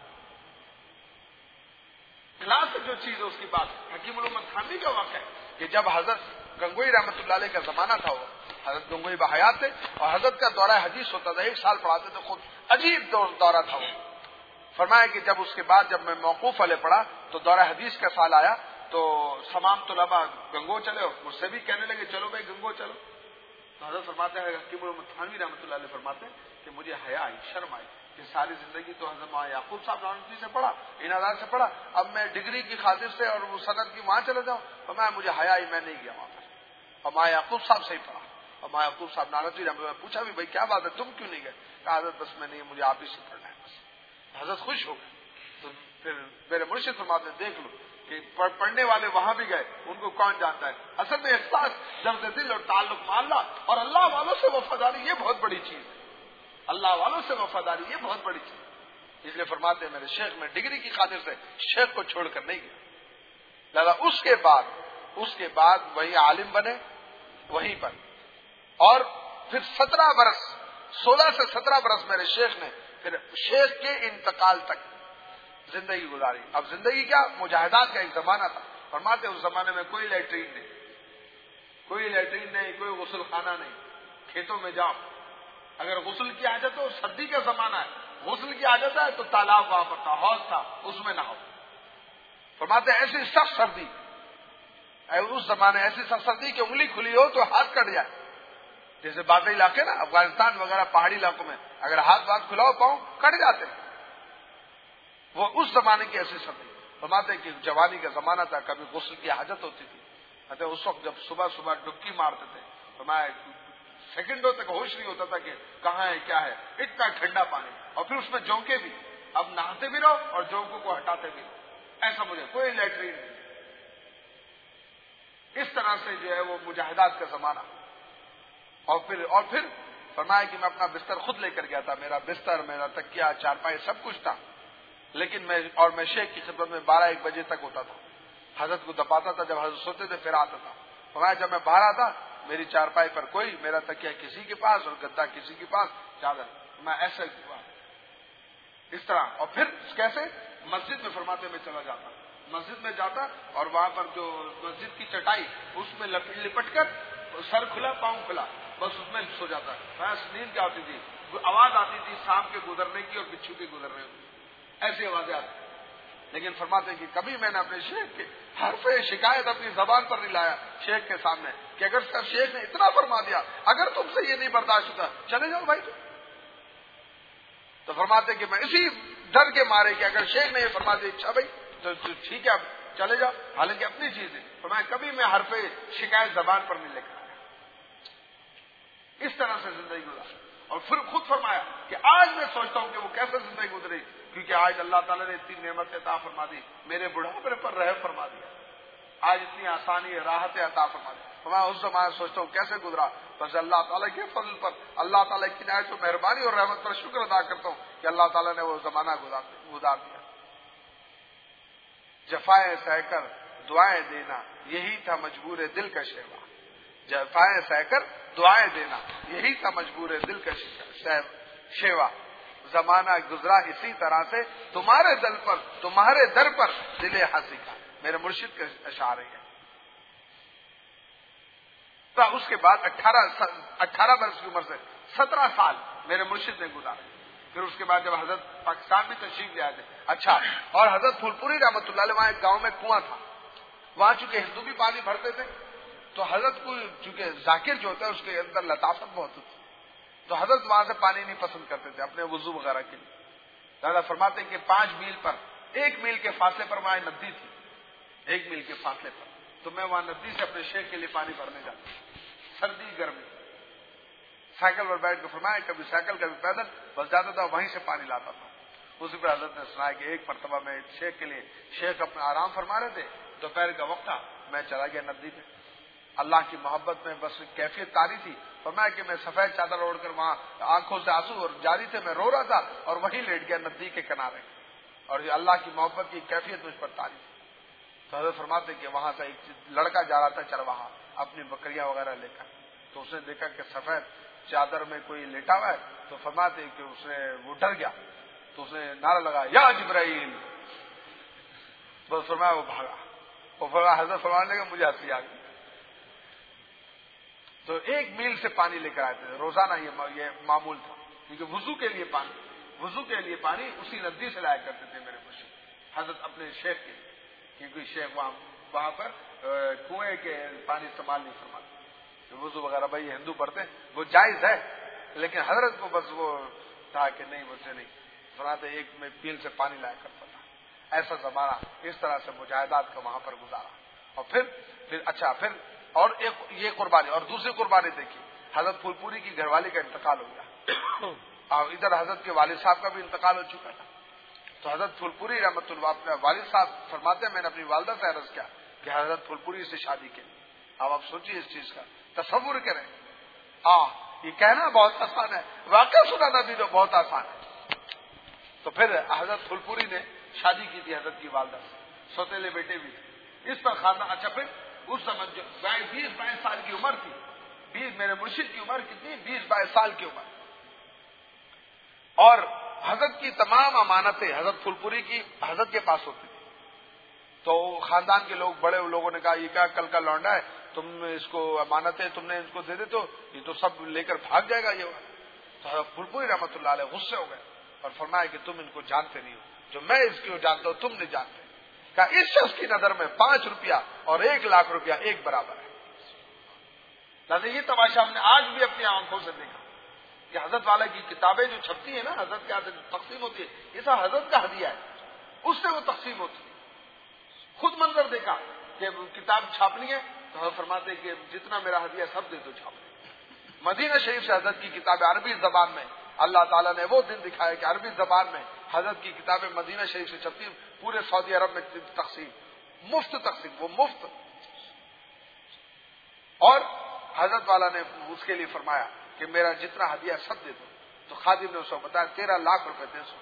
Speaker 1: کلاس جو چیز ہے اس کی بات حکیم علومت خانوی کا واقعہ ہے کہ جب حضرت گنگوئی رحمۃ اللہ علیہ کا زمانہ تھا، وہ حضرت گنگوئی بحیات تھے اور حضرت کا دورہ حدیث ہوتا تھا، ایک سال پڑھاتے تھے خود، عجیب دورہ تھا وہ۔ فرمایا کہ جب اس کے بعد جب میں موقوف والے پڑھا تو دورہ حدیث کا سال آیا تو تمام طلباء گنگو چلے، مجھ سے بھی کہنے لگے چلو بھائی گنگو چلو۔ تو حضرت فرماتے ہیں حکیم علومت خانوی رحمۃ اللہ علیہ فرماتے ہیں کہ مجھے حیا آئی، شرم آئی کہ ساری زندگی تو حضرت مولانا یعقوب صاحب رحمۃ سے پڑھا، انادار سے پڑھا، اب میں ڈگری کی خاطر سے اور وہ سند کی وہاں چلا جاؤں۔ فرمایا مجھے حیا آئی، میں نہیں گیا وہاں پر، اور مولانا یعقوب صاحب سے ہی پڑھا۔ اور مولانا یعقوب صاحب نانوتوی رحمۃ اللہ پوچھا بھی بھائی کیا بات ہے تم کیوں نہیں گئے؟ کہا حضرت بس میں نہیں، مجھے آپ ہی سے پڑھنا ہے بس۔ حضرت خوش ہو گئے۔ تو پھر میرے مرشد فرماتے دیکھ لو کہ پڑھنے والے وہاں بھی گئے، ان کو کون جانتا ہے؟ اصل میں احساس، درد دل اور تعلق معاملہ اور اللہ والوں سے وفاداری یہ بہت بڑی چیز ہے، اللہ والوں سے وفاداری یہ بہت بڑی چیز ہے۔ اس لیے فرماتے ہیں میرے شیخ میں ڈگری کی خاطر سے شیخ کو چھوڑ کر نہیں گیا، لہذا اس کے بعد اس کے بعد وہی عالم بنے وہیں پر، اور پھر سترہ برس سولہ سے سترہ برس میرے شیخ نے پھر شیخ کے انتقال تک زندگی گزاری۔ اب زندگی کیا، مجاہدات کا ایک زمانہ تھا۔ فرماتے اس زمانے میں کوئی لیٹرین نہیں، کوئی لیٹرین نہیں، کوئی غسل خانہ نہیں، کھیتوں میں جاؤ، اگر غسل کی عادت ہو، سردی کا زمانہ ہے، غسل کی عادت ہے تو تالاب وہاں پر تھا، حوض تھا، اس میں نہ ہو۔ فرماتے ایسی سخت سردی، اس زمانے ایسی سخت سردی کہ انگلی کھلی ہو تو ہاتھ کٹ جائے، جیسے باقی علاقے نا افغانستان وغیرہ پہاڑی علاقوں میں اگر ہاتھ واتھ کھلاؤ پاؤں کٹ جاتے ہیں. وہ اس زمانے کی ایسی سردی. فرماتے کہ جوانی کا زمانہ تھا, کبھی غسل کی حاجت ہوتی تھی. اس وقت جب صبح صبح ڈبکی مارتے تھے فرمایا سیکنڈوں تک ہوش نہیں ہوتا تھا کہ کہاں ہے کیا ہے, اتنا ٹھنڈا پانی, اور پھر اس میں جونکے بھی, اب نہاتے بھی رہو اور جونکوں کو ہٹاتے بھی رہو. ایسا مجھے کوئی لیٹرین نہیں. اس طرح سے جو ہے وہ مجاہدات کا زمانہ. اور پھر اور پھر فرمایا کہ میں اپنا بستر خود لے کر گیا تھا. میرا بستر, میرا تکیا, چارپائی سب کچھ تھا, لیکن میں اور میں شیخ کی خدمت میں بارہ ایک بجے تک ہوتا تھا. حضرت کو دباتا تھا, جب حضرت سوتے تھے پھر آتا تھا. فرمایا جب میں باہر آتا میری چارپائی پر کوئی, میرا تکیا کسی کے پاس اور گدا کسی کے پاس, چادر. میں ایسا اس طرح. اور پھر کیسے مسجد میں فرماتے میں چلا جاتا, مسجد میں جاتا اور وہاں پر جو مسجد کی چٹائی اس میں لپٹ کر سر کھلا پاؤں کھلا بس اس میں سو جاتا. بس نیند کیا ہوتی تھی, آواز آتی تھی سانپ کے گزرنے کی اور بچھو کے گزرنے کی, ایسی آوازیں آتی. لیکن فرماتے ہیں کہ کبھی میں نے اپنے شیخ کے حرف شکایت اپنی زبان پر نہیں لایا شیخ کے سامنے کہ اگر صرف شیخ نے اتنا فرما دیا, اگر تم سے یہ نہیں برداشت ہوتا چلے جاؤ بھائی. تو فرماتے کہ میں اسی ڈر کے مارے کہ اگر شیخ نے یہ فرما دیا اچھا بھائی تو ٹھیک ہے اب چلے جاؤ, حالانکہ اپنی چیز ہے. فرمایا کبھی میں حرف شکایت زبان پر نہیں لے کر آیا. اس طرح سے زندگی گزاری. اور پھر خود فرمایا کہ آج میں سوچتا ہوں کہ وہ کیسے زندگی گزری, کیونکہ آج اللہ تعالیٰ نے اتنی نعمت عطا فرما دی, میرے بڑھاپے پر رحم فرما دیا, آج اتنی آسانی راحت عطا فرما دی. میں اس زمانے سوچتا ہوں کیسے گزرا, بس اللہ تعالیٰ کے فضل پر, اللہ تعالیٰ کی نہایت و مہربانی اور رحمت پر شکر ادا کرتا ہوں کہ اللہ تعالیٰ نے وہ زمانہ گزار دیا. جفائے سہ کر دعائیں دینا یہی تھا مجبور دل کا شیوا. جفائے سہ کر دعائیں دینا یہی تھا مجبور دل کا شیوا. زمانہ گزرا اسی طرح سے تمہارے دل پر, تمہارے در پر دل ہنسی کا. میرے مرشد کے اشعار ہیں. اس کے بعد اٹھارہ اٹھارہ برس کی عمر سے سترہ سال میرے مرشد نے گزارے. پھر اس کے بعد جب حضرت پاکستان میں تشریف لے آئے تھے, اچھا, اور حضرت پھول پوری رحمۃ اللہ علیہ وہاں ایک گاؤں میں کنواں تھا, وہاں چونکہ ہندو بھی پانی بھرتے تھے تو حضرت کو چونکہ ذاکر جو ہوتا ہے اس کے اندر لطافت بہت ہوتی, تو حضرت وہاں سے پانی نہیں پسند کرتے تھے اپنے وضو وغیرہ کے لیے. دادا فرماتے ہیں کہ پانچ میل پر, ایک میل کے فاصلے پر وہاں ندی تھی, ایک میل کے فاصلے پر, تو میں وہاں ندی سے اپنے شیخ کے لیے پانی بھرنے جاتا, سردی گرمی, سائیکل پر بیٹھ کے. فرمایا کبھی سائیکل کبھی پیدل, بس جاتا تھا وہیں سے پانی لاتا تھا. اسی پہ حضرت نے سنایا کہ ایک مرتبہ میں شیخ کے لیے, شیخ اپنا آرام فرما رہے تھے, دوپہر کا وقت تھا, میں چلا گیا ندی پہ. اللہ کی محبت میں بس کیفیت تاری تھی. فرمایا کہ میں سفید چادر اوڑھ کر وہاں آنکھوں سے آنسو اور جاری تھے, میں رو رہا تھا اور وہیں لیٹ گیا ندی کے کنارے, اور یہ اللہ کی محبت کی کیفیت مجھ پر تاری تھی. تو حضرت فرماتے کہ وہاں سے ایک لڑکا جا رہا تھا چرواہا اپنی بکریاں وغیرہ لے کر, تو اس نے دیکھا کہ سفید چادر میں کوئی لیٹا ہوا ہے, تو فرماتے کہ اس نے وہ ڈر گیا, تو اس نے نعرہ لگا یا جبرائیل, بس فرمایا وہ بھاگا. وہ فرمایا حضرت فرمانے لگا مجھے ہنسی آ گئی. تو ایک میل سے پانی لے کر آئے تھے روزانہ, یہ معمول تھا, کیونکہ وضو کے لیے پانی وضو کے لیے پانی اسی ندی سے لایا کرتے تھے میرے مرشد حضرت اپنے شیخ کے, کیونکہ شیخ وہاں وہاں پر کنویں کے پانی استعمال نہیں فرماتے. وضو وغیرہ بھائی ہندو پڑھتے وہ جائز ہے, لیکن حضرت کو بس وہ تھا کہ نہیں مجھ سے نہیں. فرماتے ایک میں پیل سے پانی لایا کرتا تھا. ایسا زمانہ اس طرح سے مجاہدات کا وہاں پر گزارا. اور پھر پھر اچھا پھر اور ایک یہ قربانی, اور دوسری قربانی دیکھی, حضرت پھول پوری کی گھر والی کا انتقال ہو گیا, اور ادھر حضرت کے والد صاحب کا بھی انتقال ہو چکا تھا. تو حضرت پھول پوری رحمۃ اللہ اپنے والد صاحب فرماتے ہیں میں نے اپنی والدہ سے عرض کیا کہ حضرت پھول پوری سے شادی کی. اب آپ سوچیے اس چیز کا, تصور کریں. ہاں یہ کہنا بہت آسان ہے, واقعہ سنانا بھی تو بہت آسان ہے. تو پھر حضرت پھول پوری نے شادی کی تھی حضرت کی والدہ سے, سوتےلے بیٹے بھی تھے. اس پر خاندان, اچھا پھر اس سمجھ بیس بائیس سال کی عمر تھی, بیس میرے مرشد کی عمر کتنی, بیس بائیس سال کی عمر, اور حضرت کی تمام امانتیں حضرت پھول پوری کی حضرت کے پاس ہوتی تھی. تو خاندان کے لوگ بڑے لوگوں نے کہا یہ کیا کل کا لونڈا ہے, تم اس کو امانتیں تم نے اس کو دے دے تو یہ تو سب لے کر بھاگ جائے گا. یہ تو حضرت پھول پوری رحمۃ اللہ علیہ غصے ہو گئے اور فرمایا کہ تم ان کو جانتے نہیں ہو, جو میں اس کو جانتا ہوں تم نہیں جانتے. کہا اس شخص کی نظر میں پانچ روپیہ اور ایک لاکھ روپیہ ایک برابر ہے.
Speaker 2: لہٰذا یہ تماشا ہم نے آج بھی اپنی آنکھوں سے دیکھا کہ حضرت والا کی کتابیں جو چھپتی ہیں نا، حضرت کے ہاتھ تقسیم ہوتی ہے، یہ سب حضرت کا ہدیہ ہے، اس سے وہ تقسیم ہوتی ہے۔ خود منظر دیکھا کہ کتاب چھاپنی ہے تو حضرت فرماتے کہ جتنا میرا ہدیہ سب دے دو چھاپ۔ مدینہ شریف سے حضرت کی کتابیں عربی زبان میں اللہ تعالیٰ نے وہ دن دکھایا کہ عربی زبان میں حضرت کی کتابیں مدینہ شریف سے چھپتی، پورے سعودی عرب میں تقسیم، مفت تقسیم، وہ مفت۔ اور حضرت والا نے اس کے لیے فرمایا کہ میرا جتنا ہدیہ سب دے دو، تو خادم نے اس کو بتایا تیرہ لاکھ روپے دے سو۔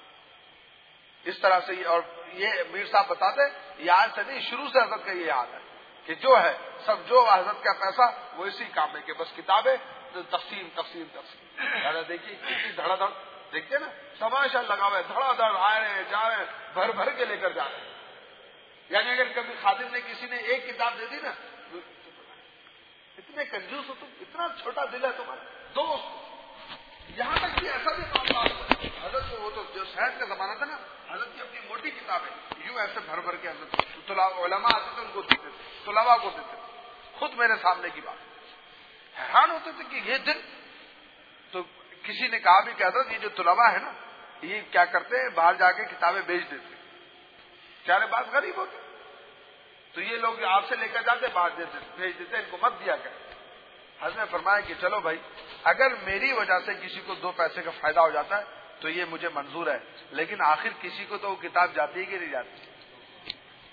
Speaker 2: اس طرح سے، اور یہ میر صاحب بتاتے یہ آج سے نہیں، شروع سے حضرت کا یہ یاد ہے کہ جو ہے سب جو حضرت کا پیسہ وہ اسی کام میں کہ بس کتابیں تقسیم تقسیم تقسیم۔ دیکھیے کتنی دھڑا دھڑ دیکھتے نا، تماشا لگا ہوا ہے، دھڑا دھڑ آ رہے ہیں جا رہے ہیں، بھر بھر کے لے کر جا رہے ہیں۔ یعنی اگر کبھی خادم نے کسی نے ایک کتاب دے دی نا، اتنے کنجوس ہو تم، اتنا چھوٹا دل ہے تمہارا دوست، یہاں تک کہ ایسا بھی معاملہ ہوتا ہے حضرت کو، وہ تو جو صحت کا زمانہ تھا نا، حضرت کی اپنی موٹی کتابیں یوں ایسے بھر بھر کے حضرت علماء آتے تھے ان کو دیتے تھے، طلباء کو دیتے تھے، خود میرے سامنے کی بات، حیران ہوتے تھے کہ یہ دن۔ تو کسی نے کہا بھی کہ حضرت یہ جو طلباء ہے نا یہ کیا کرتے ہیں، باہر جا کے کتابیں بیچ دیتے، چارے بات غریب ہوتے، تو یہ لوگ آپ سے لے کر جاتے باہر دیتے بھیج دیتے، ان کو مت دیا کرے۔ حضرت نے فرمایا کہ چلو بھائی، اگر میری وجہ سے کسی کو دو پیسے کا فائدہ ہو جاتا ہے تو یہ مجھے منظور ہے، لیکن آخر کسی کو تو وہ کتاب جاتی ہے کہ نہیں جاتی،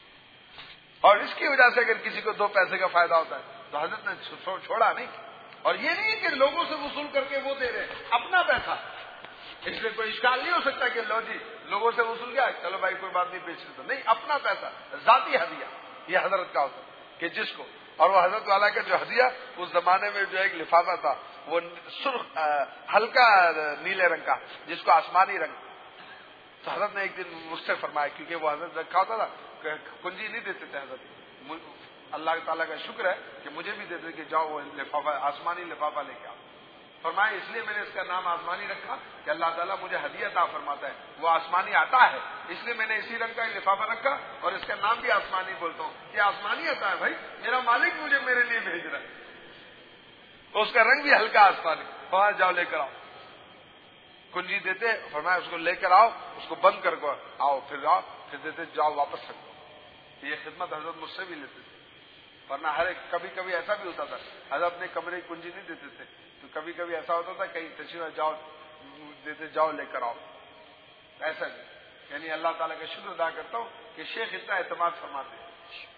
Speaker 2: اور اس کی وجہ سے اگر کسی کو دو پیسے کا فائدہ ہوتا ہے تو حضرت نے چھوڑا نہیں۔ اور یہ نہیں کہ لوگوں سے وصول کر کے وہ دے رہے، اپنا پیسہ، اس میں کوئی اشکال نہیں ہو سکتا کہ لو جی لوگوں سے وصول کیا، چلو بھائی کوئی بات نہیں، بیچ تو نہیں، اپنا پیسہ، ذاتی ہدیہ یہ حضرت کا ہوتا کہ جس کو، اور وہ حضرت والا کا جو ہدیہ اس زمانے میں جو ایک لفافہ تھا وہ سرخ ہلکا نیلے رنگ کا، جس کو آسمانی رنگ، تو حضرت نے ایک دن مجھ سے فرمایا، کیونکہ وہ حضرت رکھا ہوتا تھا کہ کنجی نہیں دیتے تھے حضرت، اللہ تعالیٰ کا شکر ہے کہ مجھے بھی دیتے کہ جاؤ وہ لفافہ آسمانی لفافہ لے کے آؤ، فرمایا اس لیے میں نے اس کا نام آسمانی رکھا کہ اللہ تعالیٰ مجھے ہدیہ عطا فرماتا ہے، وہ آسمانی آتا ہے، اس لیے میں نے اسی رنگ کا لفافہ رکھا اور اس کا نام بھی آسمانی بولتا ہوں کہ آسمانی آتا ہے، بھائی میرا مالک مجھے میرے لیے بھیج رہا ہے، اس کا رنگ بھی ہلکا آسمانی، وہاں جاؤ لے کر آؤ، کنجی دیتے، فرمایا اس کو لے کر آؤ، اس کو بند کر کے آؤ، پھر آؤ، پھر دیتے جاؤ واپس رکھو۔ یہ خدمت حضرت مجھ سے بھی لیتے تھے، ورنہ ہر ایک کبھی کبھی ایسا بھی ہوتا تھا حضرت اپنے کمرے کی کنجی نہیں دیتے تھے، تو کبھی کبھی ایسا ہوتا تھا کہیں تشریف جاؤ دیتے جاؤ لے کر آؤ، ایسا نہیں۔ یعنی اللہ تعالیٰ کا شکر ادا کرتا ہوں کہ شیخ اتنا اعتماد فرماتے ہیں۔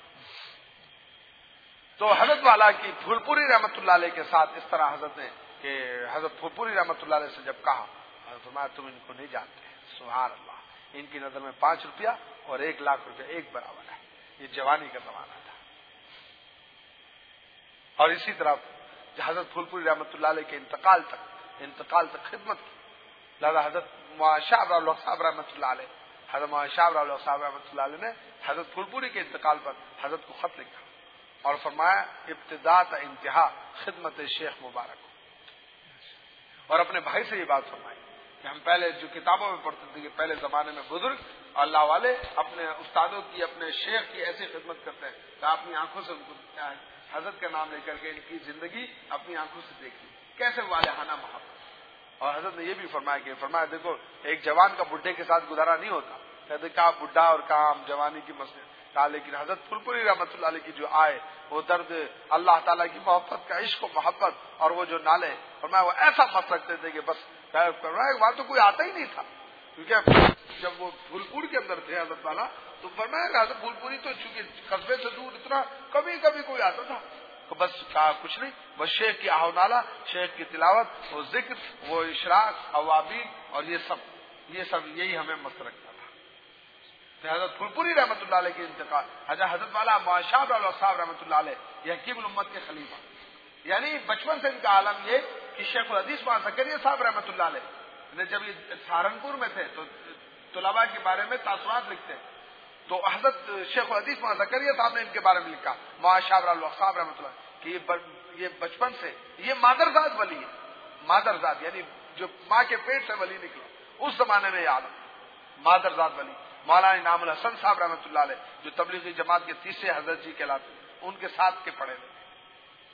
Speaker 2: تو حضرت والا کی پھول پوری رحمت اللہ علیہ کے ساتھ اس طرح حضرت نے کہ حضرت پھول پوری رحمت اللہ علیہ سے جب کہا، حضرت فرمایا تم ان کو نہیں جانتے، سبحان اللہ، ان کی نظر میں پانچ روپیہ اور ایک لاکھ روپیہ ایک برابر ہے، یہ جوانی کا زمانہ تھا۔ اور اسی طرح حضرت پھول پوری رحمت اللہ علیہ کے انتقال تک انتقال تک خدمت کی، لہذا حضرت شاہ ابراہیم صاحب رحمۃ اللہ علیہ حضرت شاہ ابراہیم صاحب رحمۃ اللہ علیہ نے حضرت پھول پوری کے انتقال پر حضرت کو خط لکھا اور فرمایا ابتدا تا انتہا خدمت شیخ مبارک ہو، اور اپنے بھائی سے یہ بات فرمائی کہ ہم پہلے جو کتابوں میں پڑھتے تھے کہ پہلے زمانے میں بزرگ اللہ والے اپنے استادوں کی اپنے شیخ کی ایسی خدمت کرتے ہیں کہ آپ اپنی آنکھوں سے ان کو کیا ہے حضرت کا نام لے کر کے ان کی زندگی اپنی آنکھوں سے دیکھی، کیسے والہانہ محبت۔ اور حضرت نے یہ بھی فرمایا کہ فرمایا دیکھو ایک جوان کا بڈھے کے ساتھ گزارا نہیں ہوتا، کہتے کہا بڈھا اور کام جوانی کی مسئلہ کہا، لیکن حضرت پھول پوری رحمۃ اللہ علیہ کی جو آئے وہ درد اللہ تعالیٰ کی محبت کا عشق و محبت اور وہ جو نالے، فرمایا وہ ایسا مس رکھتے تھے کہ بس فرمایا وہاں تو کوئی آتا ہی نہیں تھا، کیونکہ جب وہ پھول پور کے اندر تھے حضرت والا تو فرمایا کہ حضرت پھول پوری تو چونکہ قصبے سے دور اتنا کبھی کبھی کوئی آتا تھا، تو بس کہا کچھ نہیں، بس شیخ کی آہو نالا، شیخ کی تلاوت، وہ ذکر، وہ اشراق، اوابین اور یہ سب یہ سب یہی ہمیں مست رکھتا تھا۔ حضرت پھول پوری رحمۃ اللہ علیہ کے انتقال، حضرت حضرت والا معاشاب صاحب رحمۃ اللہ علیہ یہ حکیم الامت کے خلیفہ، یعنی بچپن سے ان کا عالم یہ کہ شیخ الحدیث وہاں زکریا صاحب رحمۃ اللہ علیہ جب یہ سہارنپور میں تھے تو طلباء کے بارے میں تاثرات لکھتے، تو حضرت شیخ الحدیث وہاں زکریا صاحب نے ان کے بارے میں لکھا معاشاب صاحب رحمۃ اللہ کہ یہ بچپن سے یہ مادرزاد ولی ہے، مادرزاد یعنی جو ماں کے پیٹ سے ولی نکلا، اس زمانے میں یہ عالم مادرزاد ولی مولانا انعام الحسن صاحب رحمۃ اللہ علیہ جو تبلیغی جماعت کے تیسرے حضرت جی کہلاتے ان کے ساتھ کے پڑھے ہوئے،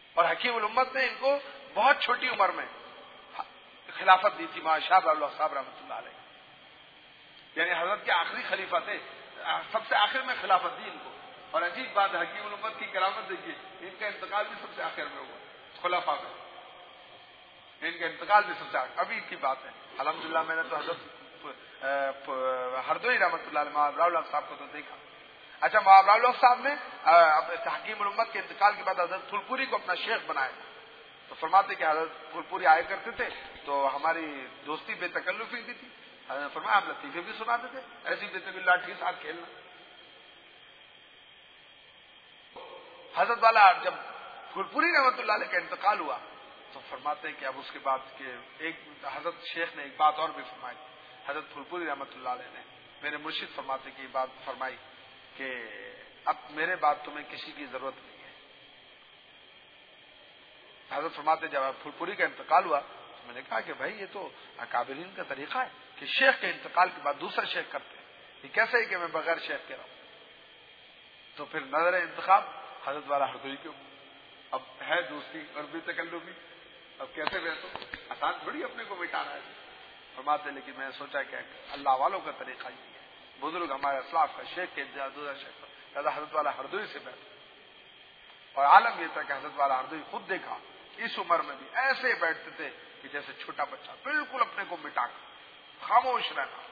Speaker 2: اور حکیم الامت نے ان کو بہت چھوٹی عمر میں خلافت دی تھی، ماشاء اللہ صاحب رحمۃ اللہ علیہ، یعنی حضرت کے آخری خلیفہ تھے، سب سے آخر میں خلافت دی ان کو. اور عجیب بات ہے، حکیم الامت کی کرامت دیکھیے، ان کا انتقال بھی سب سے آخر میں ہوا خلافہ میں، ان کا انتقال بھی سب سے آخر. ابھی کی بات ہے الحمدللہ، میں نے تو حضرت ہردوئی رحمۃ اللہ علیہ معاذ اللہ صاحب کو تو دیکھا. اچھا، معاذ اللہ صاحب نے حکیم الامت کے انتقال کے بعد حضرت پھولپوری کو اپنا شیخ بنایا. تو فرماتے کہ حضرت پھولپوری آیا کرتے تھے تو ہماری دوستی بے تکلفی بھی تھی. حضرت فرمایا ہم لطیفے بھی سناتے تھے، ایسی بے تکلفی لاٹھی کے ساتھ کھیلنا. حضرت والا جب پھولپوری رحمۃ اللہ علیہ کا انتقال ہوا تو فرماتے ہیں کہ اب اس کے بعد کہ ایک حضرت شیخ نے ایک بات اور بھی فرمائی. حضرت پھولپوری رحمۃ اللہ علیہ نے میرے مرشد فرماتے کہ یہ بات فرمائی کہ اب میرے بعد تمہیں کسی کی ضرورت نہیں ہے. حضرت فرماتے جب پھولپوری کا انتقال ہوا تو میں نے کہا کہ بھائی یہ تو اکابرین کا طریقہ ہے کہ شیخ کے انتقال کے بعد دوسرا شیخ کرتے ہیں، یہ کیسے ہے کہ میں بغیر شیخ کے رہوں. تو پھر نظر انتخاب حضرت والا ہردوئی کے اب ہے دوستی اور بھی تکلفی، اب کیسے بیٹھو، آسان تھوڑی اپنے کو مٹانا ہے. فرماتے لیکن میں نے سوچا کہ اللہ والوں کا طریقہ یہ ہے، بزرگ ہمارے اسلاف کا شیخ کے دوسرا شیخ کا حضرت والا ہردوئی سے بیٹھو. اور عالم یہ تھا کہ حضرت والا ہردوئی خود دیکھا اس عمر میں بھی ایسے بیٹھتے تھے کہ جیسے چھوٹا بچہ، بالکل اپنے کو مٹا کر خاموش رہنا.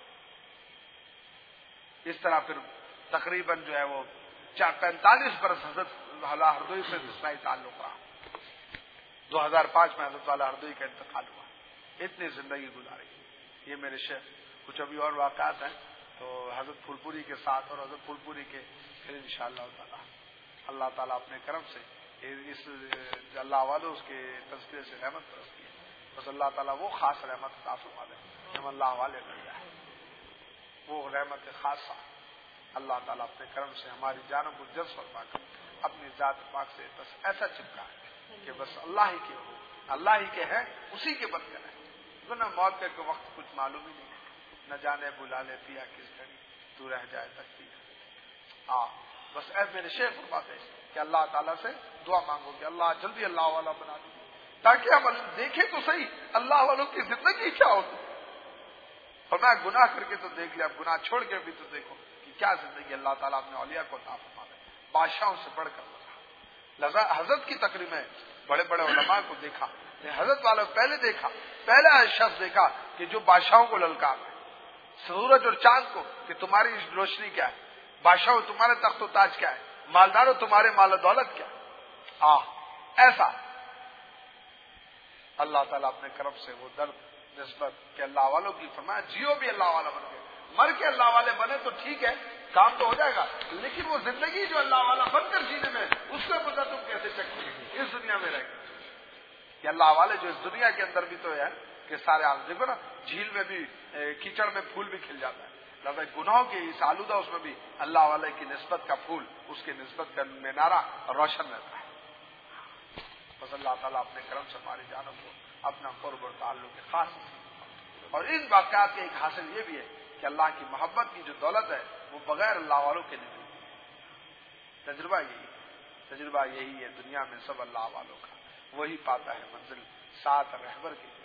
Speaker 2: اس طرح پھر تقریباً جو ہے وہ چار پینتالیس برس حضرت والا ہردوئی سے دوسرائی تعلق رہا. دو ہزار پانچ میں حضرت والا ہردوئی کا انتقال ہوا. اتنی زندگی گزاری. یہ میرے شیخ. کچھ ابھی اور واقعات ہیں تو حضرت پھولپوری کے ساتھ اور حضرت پھولپوری کے پھر انشاءاللہ تعالی اللہ تعالیٰ اپنے کرم سے اس اللہ والوں اس کے تذکرے سے رحمت برس کی ہے. بس اللہ تعالیٰ وہ خاص رحمت عطا فرما دے ہم اللہ والے بن جائے، وہ رحمت خاصہ اللہ تعالیٰ اپنے کرم سے ہماری جانب کو جذب فرما کر اپنی ذات پاک سے بس ایسا چپکا ہے کہ بس اللہ ہی کے ہو، اللہ ہی کے ہیں، اسی کے بندے ہیں. ورنہ موت کے وقت کچھ معلوم ہی نہیں، نہ جانے بلا لے پیا کس گھڑی تو رہ جائے تک پیا. ہاں بس اے میرے شیخ فرماتے ہیں کہ اللہ تعالیٰ سے دعا مانگو کہ اللہ جلدی اللہ والا بنا دے تاکہ ہم دیکھیں تو صحیح اللہ والوں کی زندگی کیا ہوتی. اور میں گناہ کر کے تو دیکھ لیا، اب گناہ چھوڑ کے بھی تو دیکھو کہ کیا زندگی اللہ تعالیٰ اپنے اولیاء کو عطا فرما دے. بادشاہوں سے بڑھ کر حضرت کی تقریر میں بڑے بڑے علماء کو دیکھا، حضرت والا پہلے دیکھا، پہلا شخص دیکھا کہ جو بادشاہوں کو للکار ہے، سورج اور چاند کو کہ تمہاری روشنی کیا ہے، بادشاہوں تمہارے تخت و تاج کیا ہے، مالداروں تمہارے مال و دولت کیا ہے. آہ ایسا اللہ تعالیٰ اپنے کرم سے وہ درد نسبت کہ اللہ والوں کی فرمایا جیو بھی اللہ والا بن گئے، مر کے اللہ والے بنے تو ٹھیک ہے کام تو ہو جائے گا، لیکن وہ زندگی جو اللہ والا بن کر جینے میں اس کا مزہ تم کیسے چکھو اس دنیا میں رہ گئے. کہ اللہ والے جو اس دنیا کے اندر بھی تو ہے کہ سارے عالم دیکھو نا، جھیل میں بھی کیچڑ میں پھول بھی کھل جاتا ہے، لہذا گناہوں کی اس آلودہ اس میں بھی اللہ والے کی نسبت کا پھول، اس کی نسبت کا مینارہ روشن رہتا ہے. بس اللہ تعالیٰ اپنے کرم سے ہماری جانب کو اپنا قرب اور تعلق خاص. اور ان واقعات کے ایک حاصل یہ بھی ہے کہ اللہ کی محبت کی جو دولت ہے وہ بغیر اللہ والوں کے نہیں ملتی. تجربہ یہی تجربہ یہی ہے دنیا میں سب اللہ والوں کا، وہی پاتا ہے منزل ساتھ رہبر کی.